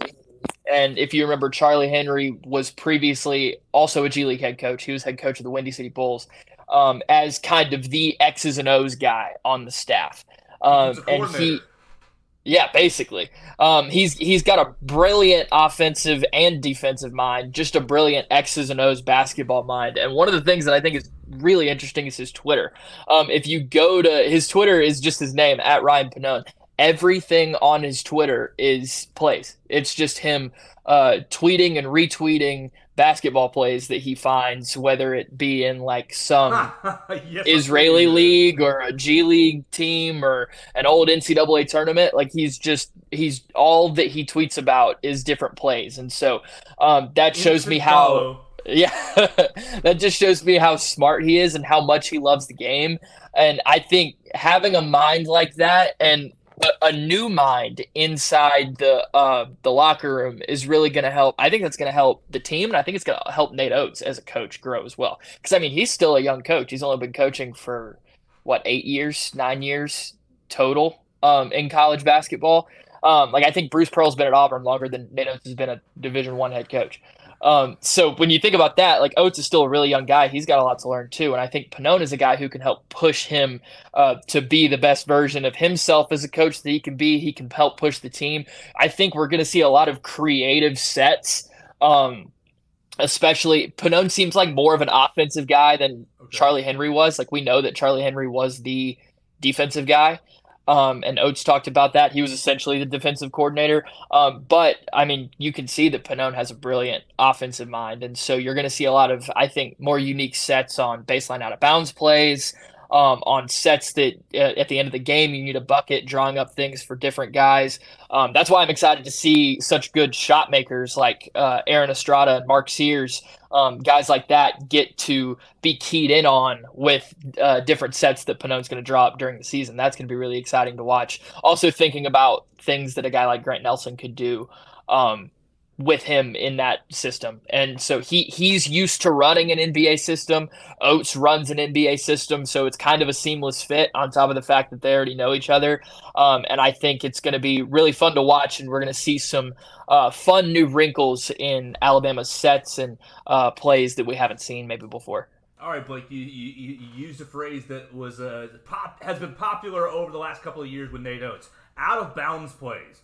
and if you remember, Charlie Henry was previously also a G League head coach. He was head coach of the Windy City Bulls um, as kind of the X's and O's guy on the staff. Um, and he Yeah, basically. Um, he's he's got a brilliant offensive and defensive mind, just a brilliant X's and O's basketball mind. And one of the things that I think is really interesting is his Twitter. Um, if you go to his Twitter, is just his name at Ryan Pannone. Everything on his Twitter is plays. It's just him uh, tweeting and retweeting basketball plays that he finds, whether it be in like some yes, Israeli league or a G League team or an old N C double A tournament. Like he's just he's all that he tweets about is different plays, and so um, that shows me how. Follow. Yeah, that just shows me how smart he is and how much he loves the game. And I think having a mind like that and a, a new mind inside the uh, the locker room is really going to help. I think that's going to help the team, and I think it's going to help Nate Oates as a coach grow as well. Because, I mean, he's still a young coach. He's only been coaching for, what, eight years, nine years total um, in college basketball. Um, like, I think Bruce Pearl's been at Auburn longer than Nate Oates has been a Division One head coach. Um, so when you think about that, like Oates is still a really young guy. He's got a lot to learn too. And I think Pannone is a guy who can help push him uh, to be the best version of himself as a coach that he can be. He can help push the team. I think we're going to see a lot of creative sets. Um, especially Pannone seems like more of an offensive guy than okay. Charlie Henry was. Like we know that Charlie Henry was the defensive guy. Um, and Oates talked about that. He was essentially the defensive coordinator. Um, but, I mean, you can see that Pannone has a brilliant offensive mind. And so you're going to see a lot of, I think, more unique sets on baseline out-of-bounds plays, um, on sets that uh, at the end of the game you need a bucket, drawing up things for different guys. Um, that's why I'm excited to see such good shot makers like uh, Aaron Estrada and Mark Sears, um, guys like that get to be keyed in on with uh, different sets that Pannone's going to draw up during the season. That's going to be really exciting to watch. Also thinking about things that a guy like Grant Nelson could do um, with him in that system. And so he he's used to running an N B A system. Oates runs an N B A system, so it's kind of a seamless fit on top of the fact that they already know each other. Um, and I think it's going to be really fun to watch, and we're going to see some uh, fun new wrinkles in Alabama's sets and uh, plays that we haven't seen maybe before. All right, Blake, you, you, you used a phrase that was uh, pop has been popular over the last couple of years with Nate Oates. Out-of-bounds plays.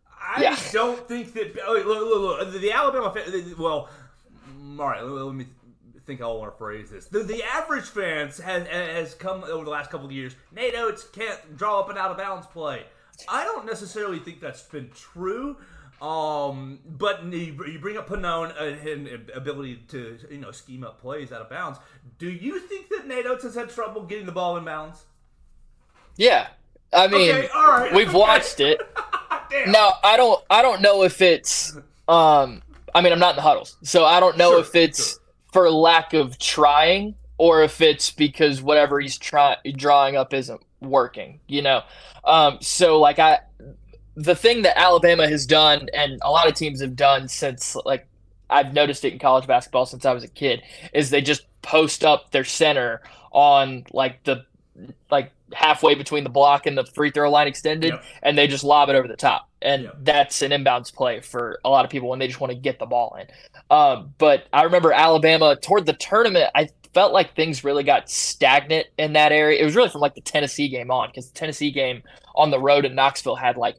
I yeah. don't think that – look, look, look, the Alabama – well, all right, let me think how I want to phrase this. The, the average fans has, has come over the last couple of years, Nate Oates can't draw up an out-of-bounds play. I don't necessarily think that's been true, um, but you, you bring up Pannone and, and ability to you know scheme up plays out of bounds. Do you think that Nate Oates has had trouble getting the ball in bounds? Yeah. I mean, okay, all right. we've okay. watched it. Damn. Now, I don't I don't know if it's um I mean, I'm not in the huddles, so I don't know sure, if it's sure. for lack of trying or if it's because whatever he's trying drawing up isn't working, you know. Um so like I the thing that Alabama has done and a lot of teams have done since like I've noticed it in college basketball since I was a kid is they just post up their center on like the like halfway between the block and the free throw line extended, yep. and they just lob it over the top. And yep. that's an inbounds play for a lot of people when they just want to get the ball in. Um, but I remember Alabama toward the tournament, I felt like things really got stagnant in that area. It was really from like the Tennessee game on, because the Tennessee game on the road in Knoxville had like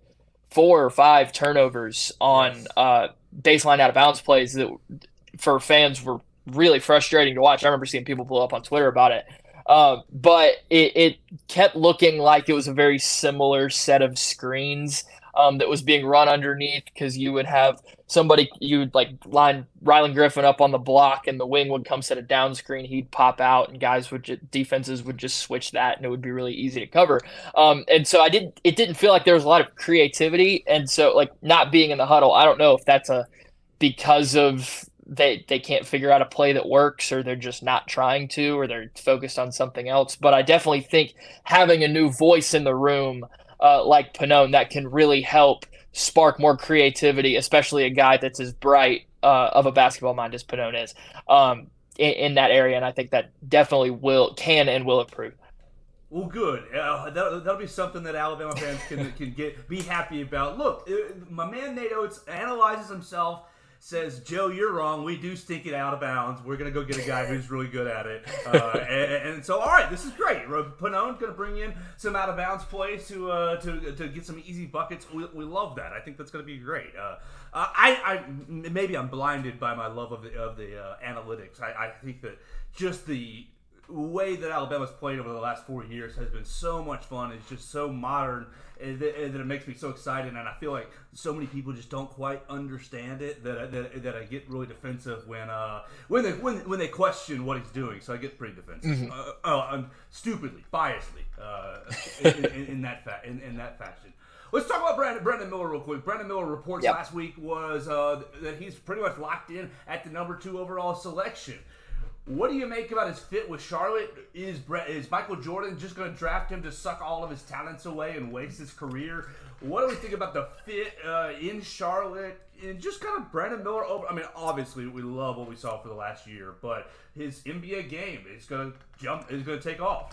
four or five turnovers on Yes. uh, baseline out of bounds plays that for fans were really frustrating to watch. I remember seeing people blow up on Twitter about it. Um, but it, it kept looking like it was a very similar set of screens um, that was being run underneath, because you would have somebody, you would like line Rylan Griffin up on the block and the wing would come set a down screen. He'd pop out and guys would just, defenses would just switch that and it would be really easy to cover. Um, and so I didn't, it didn't feel like there was a lot of creativity. And so like not being in the huddle, I don't know if that's a, because of they they can't figure out a play that works, or they're just not trying to, or they're focused on something else. But I definitely think having a new voice in the room uh, like Pannone, that can really help spark more creativity, especially a guy that's as bright uh, of a basketball mind as Pannone is um, in, in that area. And I think that definitely will can and will improve. Well, good. Uh, that'll, that'll be something that Alabama fans can can get be happy about. Look, uh, my man Nate Oates analyzes himself, says, Joe, you're wrong. We do stink it out of bounds. We're going to go get a guy who's really good at it. Uh, and, and so, all right, this is great. Pannone's going to bring in some out of bounds plays to uh, to to get some easy buckets. We, we love that. I think that's going to be great. Uh, uh, I, I maybe I'm blinded by my love of the of the uh, analytics. I, I think that just the way that Alabama's played over the last four years has been so much fun. It's just so modern that it makes me so excited, and I feel like so many people just don't quite understand it that I, that, that I get really defensive when uh when they when, when they question what he's doing. So I get pretty defensive. Mm-hmm. Uh, oh, I'm stupidly, biasedly uh, in, in, in that fa- in, in that fashion. Let's talk about Brandon, Brandon Miller real quick. Brandon Miller reports yep. last week was uh, that he's pretty much locked in at the number two overall selection. What do you make about his fit with Charlotte? Is is Michael Jordan just going to draft him to suck all of his talents away and waste his career? What do we think about the fit uh, in Charlotte and just kind of Brandon Miller? Over, I mean, obviously we love what we saw for the last year, but his N B A game is going to jump, is going to take off.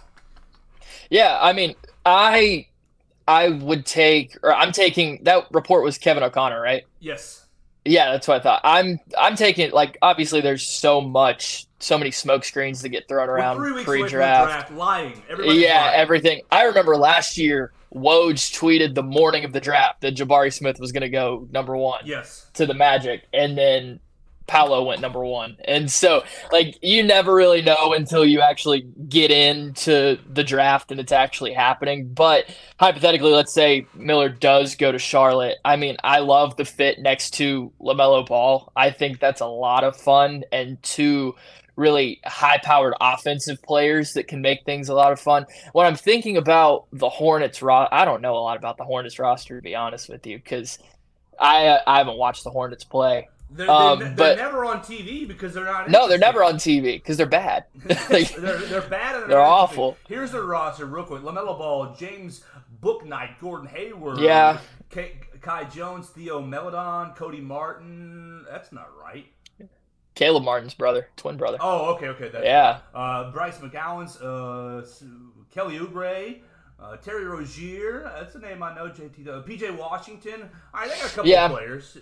Yeah, I mean, I I would take, or I'm taking, that report was Kevin O'Connor, right? Yes. Yeah, that's what I thought. I'm I'm taking, like, obviously there's so much, so many smoke screens that get thrown around We're three weeks pre-draft. Away from the draft, lying. Everybody's yeah, lying. everything. I remember last year, Woj tweeted the morning of the draft that Jabari Smith was going to go number one yes. to the Magic, and then Paolo went number one. And so, like, you never really know until you actually get into the draft and it's actually happening. But hypothetically, let's say Miller does go to Charlotte. I mean, I love the fit next to LaMelo Ball. I think that's a lot of fun, and two really high-powered offensive players that can make things a lot of fun. When I'm thinking about the Hornets, ro- I don't know a lot about the Hornets roster, to be honest with you, because I, uh, I haven't watched the Hornets play. They're, um, they're, but, they're never on T V because they're not. No, they're never on T V because they're bad. they're, they're bad. And they're they're awful. Here's their roster real quick: LaMelo Ball, James Bouknight, Gordon Hayward, yeah, K- Kai Jones, Theo Meledon, Cody Martin. That's not right. Caleb Martin's brother, twin brother. Oh, okay, okay. That's yeah. Right. Uh, Bryce McGowan's, uh, Kelly Oubre. Uh, Terry Rozier, that's a name I know. J T, uh, P J Washington. All right, they got a couple yeah. of players.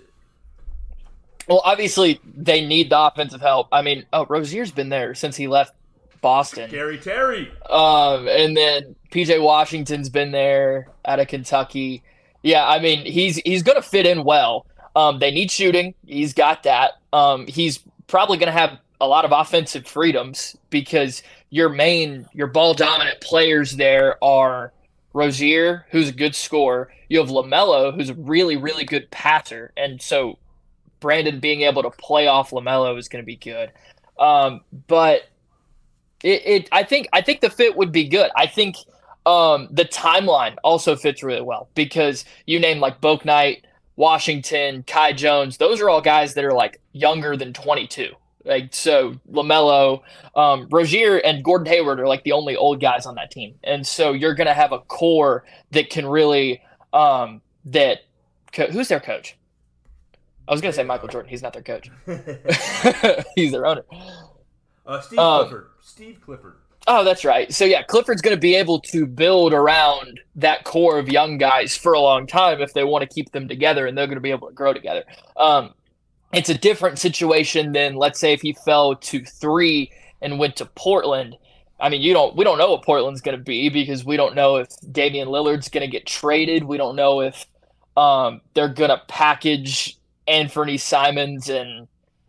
Well, obviously, they need the offensive help. I mean, oh, Rozier's been there since he left Boston. Gary Terry. Um, and then P J Washington's been there out of Kentucky. Yeah, I mean, he's he's going to fit in well. Um, they need shooting. He's got that. Um, he's probably going to have a lot of offensive freedoms because your main, your ball-dominant players there are Rozier, who's a good scorer. You have LaMelo, who's a really, really good passer. And so Brandon being able to play off LaMelo is going to be good. Um, but it, it, I think, I think the fit would be good. I think um, the timeline also fits really well because you name like Bouknight, Washington, Kai Jones. Those are all guys that are like younger than twenty-two. Like, so LaMelo, um, Rozier, and Gordon Hayward are like the only old guys on that team. And so you're going to have a core that can really, um, that, co- who's their coach? I was going to say Michael Jordan. He's not their coach. He's their owner. Uh, Steve um, Clifford. Steve Clifford. Oh, that's right. So, yeah, Clifford's going to be able to build around that core of young guys for a long time if they want to keep them together, and they're going to be able to grow together. Um, it's a different situation than, let's say, if he fell to three and went to Portland. I mean, you don't. We don't know what Portland's going to be because we don't know if Damian Lillard's going to get traded. We don't know if Um, they're gonna package Anthony Simons and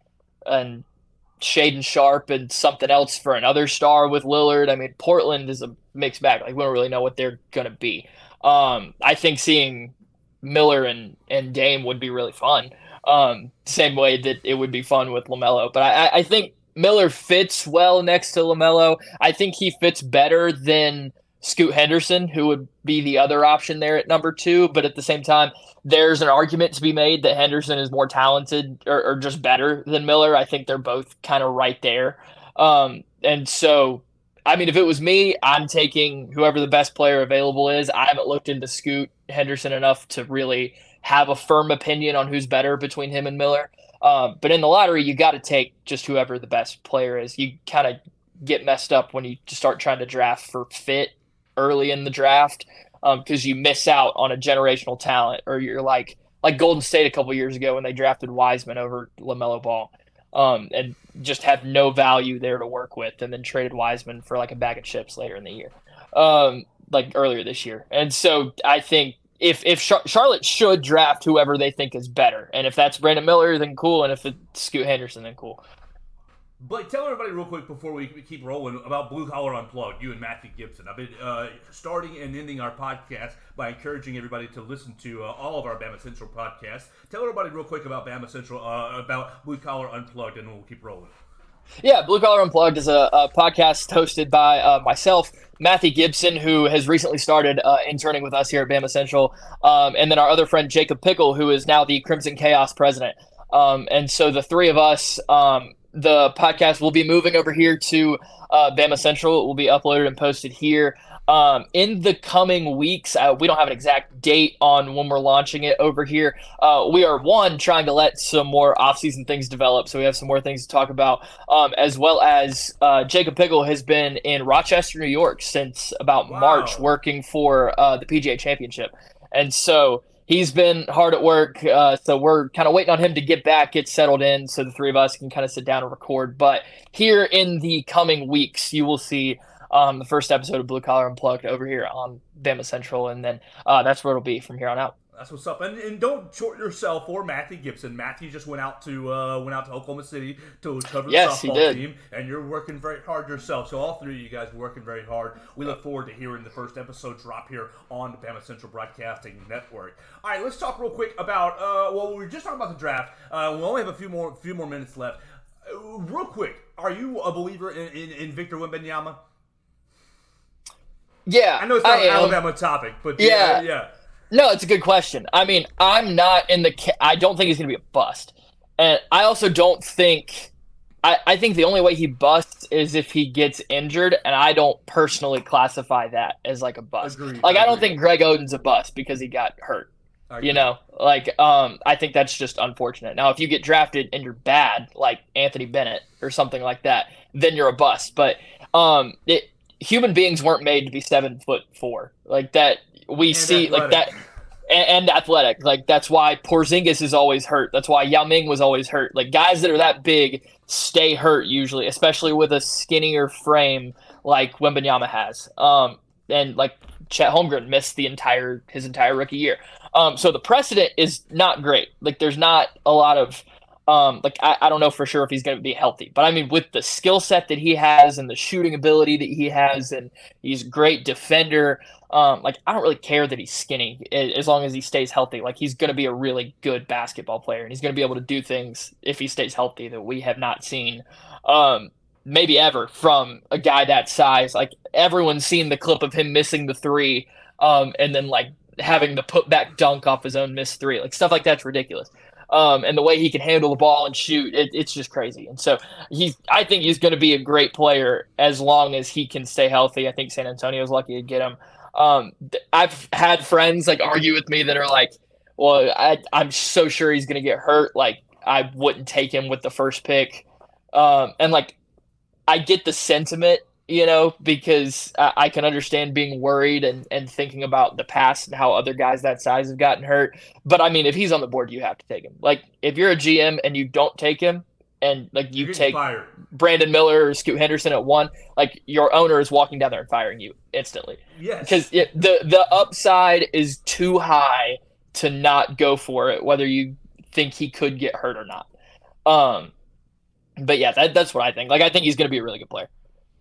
and Shaden Sharp and something else for another star with Lillard. I mean, Portland is a mixed bag. Like, we don't really know what they're gonna be. Um, I think seeing Miller and and Dame would be really fun. Um, same way that it would be fun with LaMelo. But I, I think Miller fits well next to LaMelo. I think he fits better than Scoot Henderson, who would be the other option there at number two. But at the same time, there's an argument to be made that Henderson is more talented or, or just better than Miller. I think they're both kind of right there. Um, and so, I mean, if it was me, I'm taking whoever the best player available is. I haven't looked into Scoot Henderson enough to really have a firm opinion on who's better between him and Miller. Um, but in the lottery, you got to take just whoever the best player is. You kind of get messed up when you start trying to draft for fit early in the draft because um, you miss out on a generational talent, or you're like like Golden State a couple years ago when they drafted Wiseman over LaMelo Ball um, and just had no value there to work with, and then traded Wiseman for like a bag of chips later in the year, um, like earlier this year. And so I think if if Char- Charlotte should draft whoever they think is better, and if that's Brandon Miller, then cool, and if it's Scoot Henderson, then cool. Blake, tell everybody real quick before we keep rolling about Blue Collar Unplugged, you and Matthew Gibson. I've been uh, starting and ending our podcast by encouraging everybody to listen to uh, all of our Bama Central podcasts. Tell everybody real quick about Bama Central, uh, about Blue Collar Unplugged, and we'll keep rolling. Yeah, Blue Collar Unplugged is a, a podcast hosted by uh, myself, Matthew Gibson, who has recently started uh, interning with us here at Bama Central, um, and then our other friend Jacob Pickle, who is now the Crimson Chaos president. Um, and so the three of us, um, the podcast will be moving over here to uh, Bama Central. It will be uploaded and posted here um, in the coming weeks. Uh, we don't have an exact date on when we're launching it over here. Uh, we are, one, trying to let some more off-season things develop, so we have some more things to talk about, um, as well as uh, Jacob Pickle has been in Rochester, New York since about Wow. March working for uh, the P G A Championship. And so he's been hard at work, uh, so we're kind of waiting on him to get back, get settled in, so the three of us can kind of sit down and record. But here in the coming weeks, you will see um, the first episode of Blue Collar Unplugged over here on Bama Central, and then uh, that's where it'll be from here on out. That's what's up, and, and don't short yourself or Matthew Gibson. Matthew just went out to uh, went out to Oklahoma City to cover the Yes, he softball did. team, and you're working very hard yourself. So all three of you guys are working very hard. We look forward to hearing the first episode drop here on the Bama Central Broadcasting Network. All right, let's talk real quick about. Uh, well, we were just talking about the draft. Uh, we only have a few more few more minutes left. Uh, real quick, are you a believer in, in, in Victor Wembanyama? Yeah, I know it's not I an am. Alabama topic, but Yeah. yeah, yeah. No, it's a good question. I mean, I'm not in the ca- – I don't think he's going to be a bust. And I also don't think I, – I think the only way he busts is if he gets injured, and I don't personally classify that as like a bust. Agreed, like, I, I don't agreed. think Greg Oden's a bust because he got hurt. I agree. You know, like um, I think that's just unfortunate. Now, if you get drafted and you're bad, like Anthony Bennett or something like that, then you're a bust. But um, it, human beings weren't made to be seven foot four like that. We And see like that, athletic. and, and athletic. Like that's why Porzingis is always hurt. That's why Yao Ming was always hurt. Like guys that are that big stay hurt usually, especially with a skinnier frame like Wembanyama has. Um, and like Chet Holmgren missed the entire his entire rookie year. Um, so the precedent is not great. Like there's not a lot of um, like I, I don't know for sure if he's going to be healthy, but I mean with the skill set that he has and the shooting ability that he has, and he's a great defender. Um, like I don't really care that he's skinny as long as he stays healthy. Like he's going to be a really good basketball player, and he's going to be able to do things if he stays healthy that we have not seen, um, maybe ever from a guy that size. Like everyone's seen the clip of him missing the three, um, and then like having the put back dunk off his own missed three. Like stuff like that's ridiculous. Um, and the way he can handle the ball and shoot, it, it's just crazy. And so he's, I think he's going to be a great player as long as he can stay healthy. I think San Antonio's lucky to get him. Um, th- I've had friends like argue with me that are like, well, I, I'm so sure he's going to get hurt. Like I wouldn't take him with the first pick. Um, and like, I get the sentiment, you know, because I, I can understand being worried and, and thinking about the past and how other guys that size have gotten hurt. But I mean, if he's on the board, you have to take him. Like if you're a G M and you don't take him, and like you You're getting take fired. Brandon Miller or Scoot Henderson at one, like your owner is walking down there and firing you instantly. Yes. Because the the upside is too high to not go for it, whether you think he could get hurt or not. Um, but yeah, that, that's what I think. Like, I think he's going to be a really good player.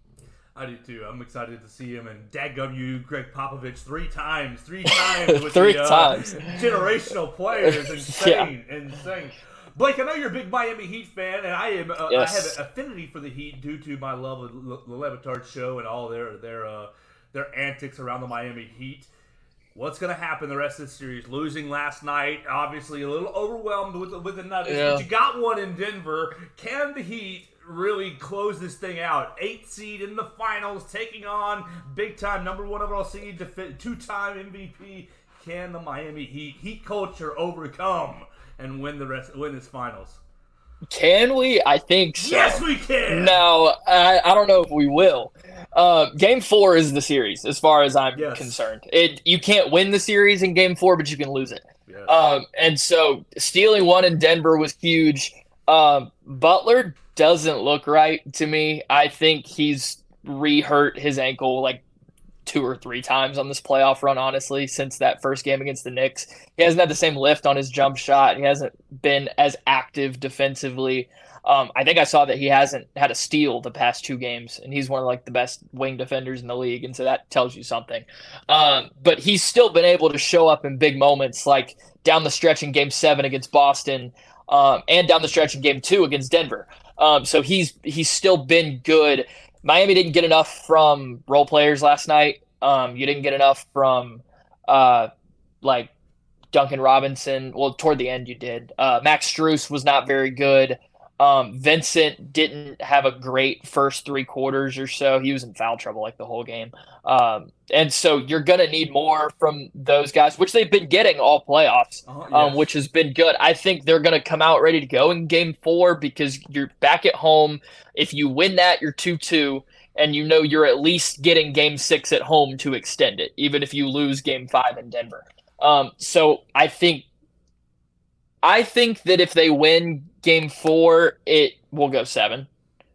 I do too. I'm excited to see him, and dadgum you, Greg Popovich, three times, three times with three the uh, times. generational players. Insane, yeah. insane. Blake, I know you're a big Miami Heat fan, and I am. Uh, yes. I have an affinity for the Heat due to my love of the Le Batard show and all their their uh, their antics around the Miami Heat. What's going to happen the rest of this series? Losing last night, obviously a little overwhelmed with with the Nuggets, yeah. but you got one in Denver. Can the Heat really close this thing out? Eighth seed in the finals, taking on big-time number one overall seed, two-time M V P. Can the Miami Heat Heat culture overcome and win the rest, win this finals? Can we? I think so. Yes, we can. No, I, I don't know if we will. Uh, game four is the series, as far as I'm yes. concerned. It you can't win the series in game four, but you can lose it. Yes. Um, and so stealing one in Denver was huge. Um, Butler doesn't look right to me. I think he's re-hurt his ankle like two or three times on this playoff run, honestly, since that first game against the Knicks. He hasn't had the same lift on his jump shot. He hasn't been as active defensively. Um, I think I saw that he hasn't had a steal the past two games, and he's one of like the best wing defenders in the league, and so that tells you something. Um, but he's still been able to show up in big moments, like down the stretch in Game Seven against Boston, um, and down the stretch in Game Two against Denver. Um, so he's he's still been good. Miami didn't get enough from role players last night. Um, you didn't get enough from uh, like Duncan Robinson. Well, toward the end you did. Uh, Max Strus was not very good. Um, Vincent didn't have a great first three quarters or so. He was in foul trouble like the whole game. Um, and so you're going to need more from those guys, which they've been getting all playoffs, oh, yes. um, which has been good. I think they're going to come out ready to go in game four because you're back at home. If you win that, you're two two, and you know you're at least getting game six at home to extend it, even if you lose game five in Denver. Um, so I think I think that if they win game four, it will go seven.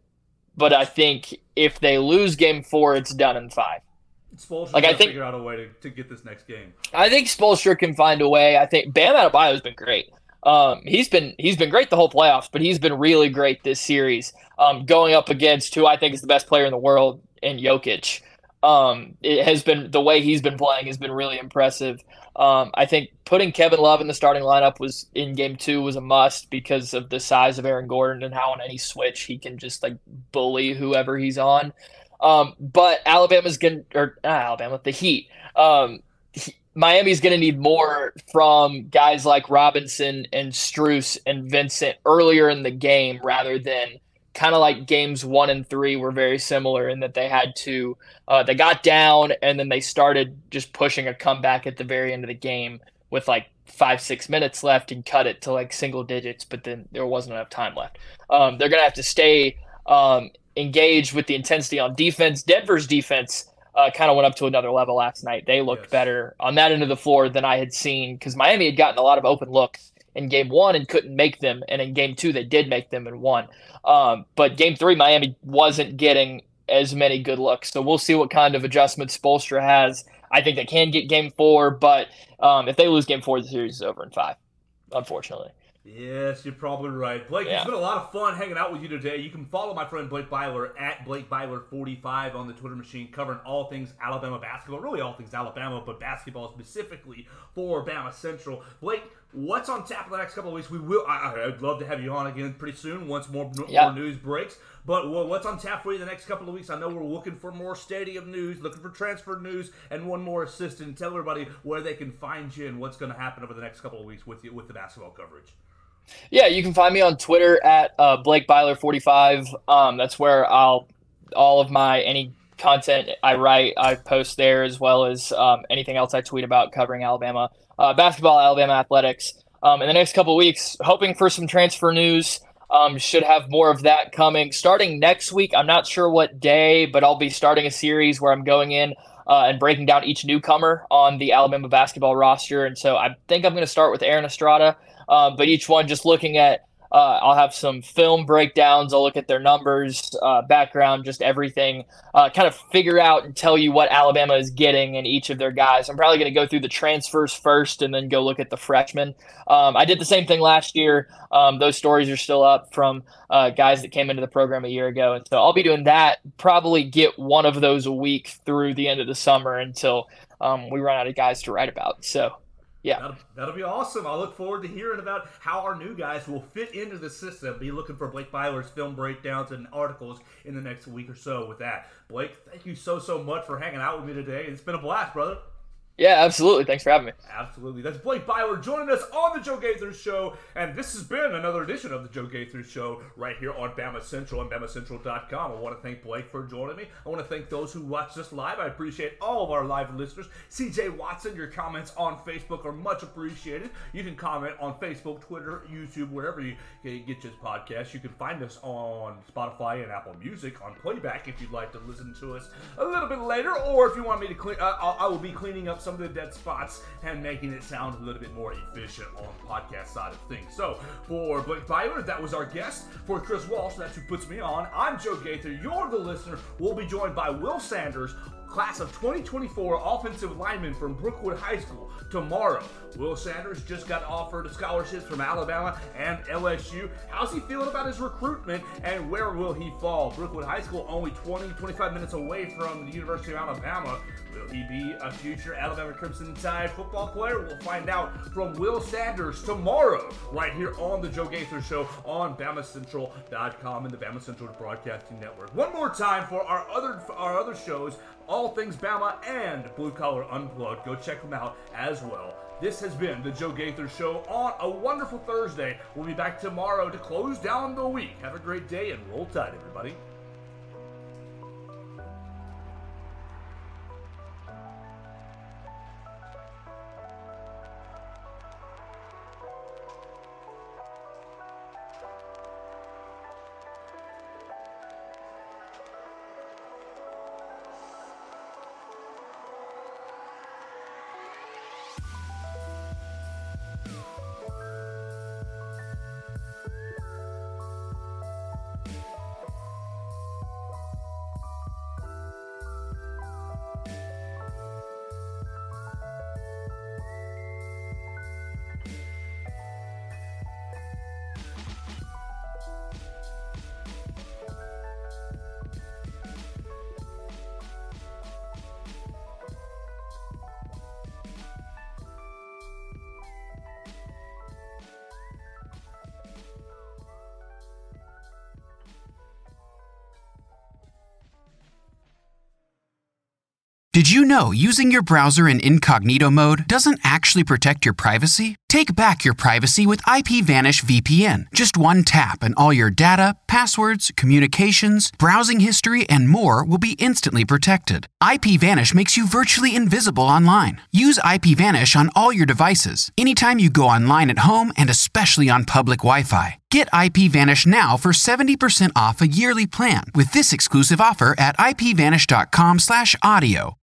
But I think if they lose game four, it's done in five. Spoelstra like, got I to think, figure out a way to, to get this next game. I think Spoelstra can find a way. I think Bam Adebayo has been great. Um, he's been he's been great the whole playoffs, but he's been really great this series. Um, going up against who I think is the best player in the world in Jokic. Um, it has been the way he's been playing has been really impressive. Um, I think putting Kevin Love in the starting lineup was in game two was a must because of the size of Aaron Gordon and how on any switch he can just like bully whoever he's on. Um, but Alabama's going to, or not Alabama, the Heat. Um, he, Miami's going to need more from guys like Robinson and Strus and Vincent earlier in the game rather than kind of like games one and three were very similar in that they had to, uh, they got down and then they started just pushing a comeback at the very end of the game with like five, six minutes left and cut it to like single digits, but then there wasn't enough time left. Um, they're going to have to stay um, engaged with the intensity on defense. Denver's defense uh, kind of went up to another level last night. They looked yes. better on that end of the floor than I had seen because Miami had gotten a lot of open looks in game one and couldn't make them. And in game two, they did make them and won. Um, but game three, Miami wasn't getting as many good looks. So we'll see what kind of adjustments Spoelstra has. I think they can get game four, but um, if they lose game four, the series is over in five, unfortunately. Yes, you're probably right. Blake, yeah. It's been a lot of fun hanging out with you today. You can follow my friend Blake Byler at Blake Byler forty-five on the Twitter machine, covering all things Alabama basketball, really all things Alabama, but basketball specifically for Bama Central. Blake, what's on tap for the next couple of weeks? We will. I, I'd love to have you on again pretty soon once more, yeah. more news breaks. But what's on tap for you the next couple of weeks? I know we're looking for more stadium news, looking for transfer news, and one more assistant. Tell everybody where they can find you and what's going to happen over the next couple of weeks with you with the basketball coverage. Yeah, you can find me on Twitter at uh, Blake Byler forty-five. Um, that's where I'll all of my any content I write, I post there, as well as um, anything else I tweet about covering Alabama uh, basketball, Alabama athletics. Um, in the next couple of weeks, hoping for some transfer news. Um, should have more of that coming starting next week. I'm not sure what day, but I'll be starting a series where I'm going in uh, and breaking down each newcomer on the Alabama basketball roster. And so I think I'm going to start with Aaron Estrada. Uh, but each one just looking at Uh, I'll have some film breakdowns. I'll look at their numbers, uh, background, just everything, uh, kind of figure out and tell you what Alabama is getting in each of their guys. I'm probably going to go through the transfers first and then go look at the freshmen. Um, I did the same thing last year. Um, those stories are still up from uh, guys that came into the program a year ago. And so I'll be doing that, probably get one of those a week through the end of the summer until um, we run out of guys to write about. So yeah, that'll, that'll be awesome. I look forward to hearing about how our new guys will fit into the system. Be looking for Blake Byler's film breakdowns and articles in the next week or so with that. Blake, thank you so, so much for hanging out with me today. It's been a blast, brother. Yeah, absolutely. Thanks for having me. Absolutely. That's Blake Byler joining us on the Joe Gaither Show. And this has been another edition of the Joe Gaither Show right here on Bama Central and Bama Central dot com. I want to thank Blake for joining me. I want to thank those who watched us live. I appreciate all of our live listeners. C J Watson, your comments on Facebook are much appreciated. You can comment on Facebook, Twitter, YouTube, wherever you get your podcast. You can find us on Spotify and Apple Music on playback if you'd like to listen to us a little bit later. Or if you want me to clean, uh, I will be cleaning up some some of the dead spots and making it sound a little bit more efficient on the podcast side of things. So, for Blake Byler, that was our guest. For Chris Walsh, that's who puts me on. I'm Joe Gaither. You're the listener. We'll be joined by Will Sanders, class of twenty twenty-four offensive lineman from Brookwood High School, tomorrow. Will Sanders just got offered scholarships from Alabama and L S U. How's he feeling about his recruitment, and where will he fall? Brookwood High School only twenty, twenty-five minutes away from the University of Alabama. Will he be a future Alabama Crimson Tide football player? We'll find out from Will Sanders tomorrow, right here on the Joe Gaither Show on Bama Central dot com and the Bama Central Broadcasting Network. One more time for our other our other shows, all things Bama and Blue Collar Unplugged. Go check them out as well. This has been the Joe Gaither Show on a wonderful Thursday. We'll be back tomorrow to close down the week. Have a great day and roll tide, everybody. Did you know using your browser in incognito mode doesn't actually protect your privacy? Take back your privacy with IPVanish V P N. Just one tap and all your data, passwords, communications, browsing history, and more will be instantly protected. IPVanish makes you virtually invisible online. Use IPVanish on all your devices, anytime you go online at home and especially on public Wi-Fi. Get IPVanish now for seventy percent off a yearly plan with this exclusive offer at ipvanish dot com slash audio.